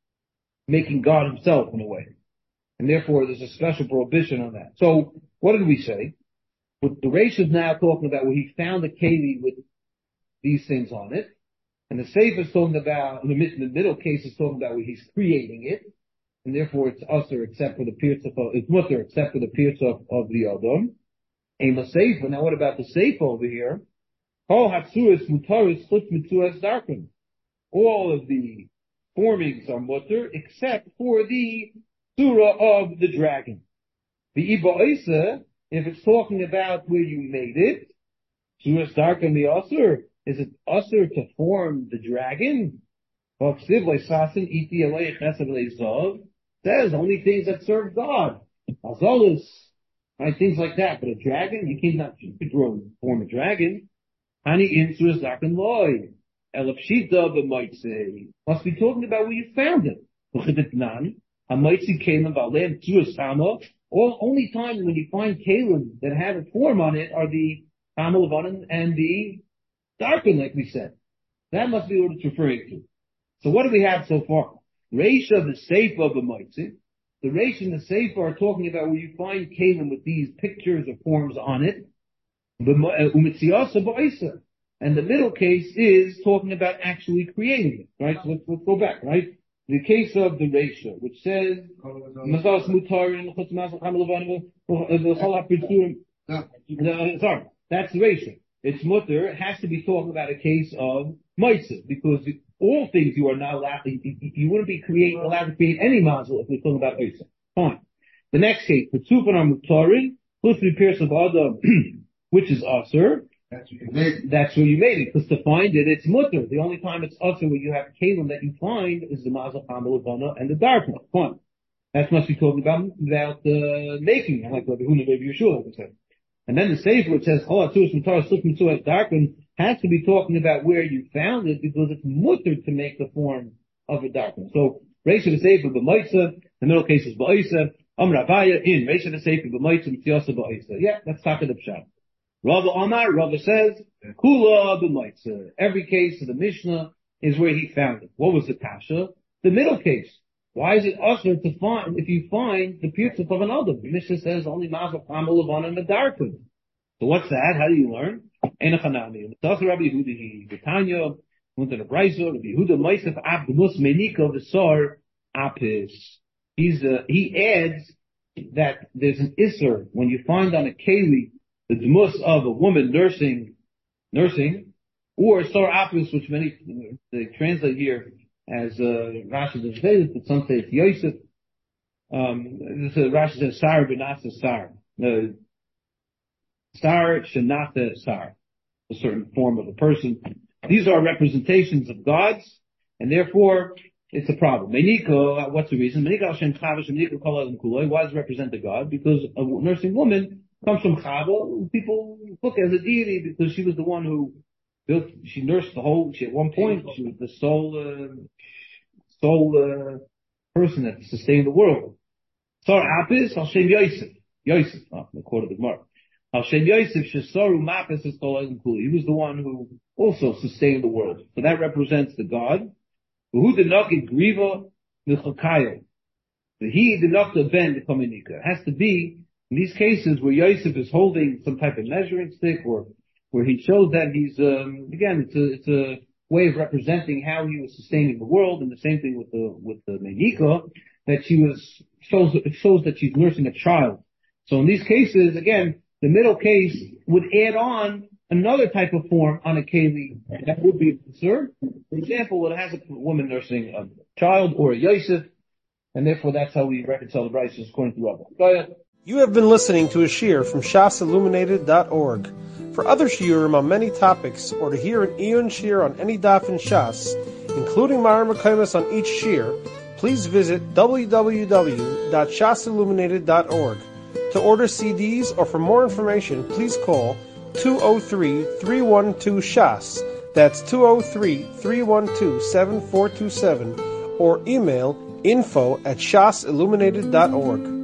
making God himself in a way. And therefore there's a special prohibition on that. So what did we say? What the Reish is now talking about where he found a keli with these things on it. And the Sefer is talking about, in the, mid, in the middle case is talking about where he's creating it. And therefore it's usher except for the pirtz of, it's mutter except for the pirtz of, of the Adam. And the Sefer, now what about the Sefer over here? All hatsuris mutaris chutz mitzuas darken. All of the formings are mutter except for the surah of the dragon. The Iba Isa, if it's talking about where you made it, surah darken the usher, is it usher to form the dragon? Says only things that serve God. Azalas, right? Things like that. But a dragon, you can't you could grow form a dragon. Hani insurus darken loy. Elapshita but might say. Must be talking about where you found it. I might see Kalim Valam Tuasama. All only time when you find Kalim that have a form on it are the Amal Avanan and the Darken, like we said. That must be what it's referring to. So what do we have so far? Reish of the Sefer of the Moitzi. The Reish and the Sefer are talking about where you find Kalim with these pictures or forms on it. And the middle case is talking about actually creating it, right? So let's, let's go back, right? The case of the Reisha, which says, sorry, that's the Reisha. It's mutter. It has to be talking about a case of Moitzi, because all things you are not allowed, you wouldn't be creating, allowed to create any mazel if we're talking about Moitzi. Fine. The next case, Petzufan are mutarin, plus the pierce of Adam, which is Aser. That's what you made. That's where you made it, because to find it, it's mutter. The only time it's Aser where you have Kalim that you find is the mazel Hamal and the dark one. Fine. That must be talking about, about, uh, making, like the Huna Baby Yeshua, like I said. And then the Sefer, which says, darken, has to be talking about where you found it, because it's mutter to make the form of a darken. So, Reish of the Sefer, B'maitza, the middle case is Ba'isa, Am Rabaya, in, Reish of the Sefer, B'maitza, Mitziyasa, Ba'isa. Yeah, that's Taka the Pshat. Rava Amar, Rava says, Kula, B'maitza. Every case of the Mishnah is where he found it. What was the Kasha? The middle case. Why is it usher to find, if you find the pirtzuf of an Adam? The Mishnah says only Mazel Chamal Levana and the Darkun. So what's that? How do you learn? Enochanami. Mitzach Rabbi Yehuda, Betanya, Munta the Braiso, Rabbi Yehuda, Meisef Abdus Menika Vesar Apis. He's, uh, he adds that there's an Isser when you find on a Keli the Dmus of a woman nursing, nursing, or Sar Apis, which many, they translate here as, uh, Rashi doesn't say this, but some say it's Yosef. Um, this is Rashi says Sar Benasa Sar. Uh, Sar Shanata Sar. A certain form of a person. These are representations of gods, and therefore, it's a problem. Meniko, what's the reason? Meniko Hashem Chavish, Meniko Kol Adam Kuloi. Why does it represent a god? Because a nursing woman comes from Chava. People look as a deity because she was the one who built, she nursed the whole, she at one point, she was the sole, uh, sole, uh, person that sustained the world. Sar Apis, Hashem Yosef. Yosef, oh, the court of the Gemara. Hashem Yosef, Shesaru Mapis is Kol Adam Kuli. He was the one who also sustained the world. So that represents the God. Who did not get Griva Milchakayo. He did not bend the Kominika. It has to be, in these cases where Yosef is holding some type of measuring stick, or where he shows that he's, um, again, it's a, it's a way of representing how he was sustaining the world, and the same thing with the, with the Menika, that she was, shows, it shows that she's nursing a child. So in these cases, again, the middle case would add on another type of form on a keli that would be absurd. For example, it has a woman nursing a child or a Yosef, and therefore that's how we reconcile the Braisos according to Rabbi. You have been listening to a shiur from shas illuminated dot org. For other shiurim on many topics, or to hear an Iyun shiur on any daf in Shas, including Mara Mekaymas on each shiur, please visit w w w dot shas illuminated dot org. To order C Ds or for more information, please call two oh three, three one two, S H A S. That's two oh three, three one two, seven four two seven. Or email info at shas illuminated dot org.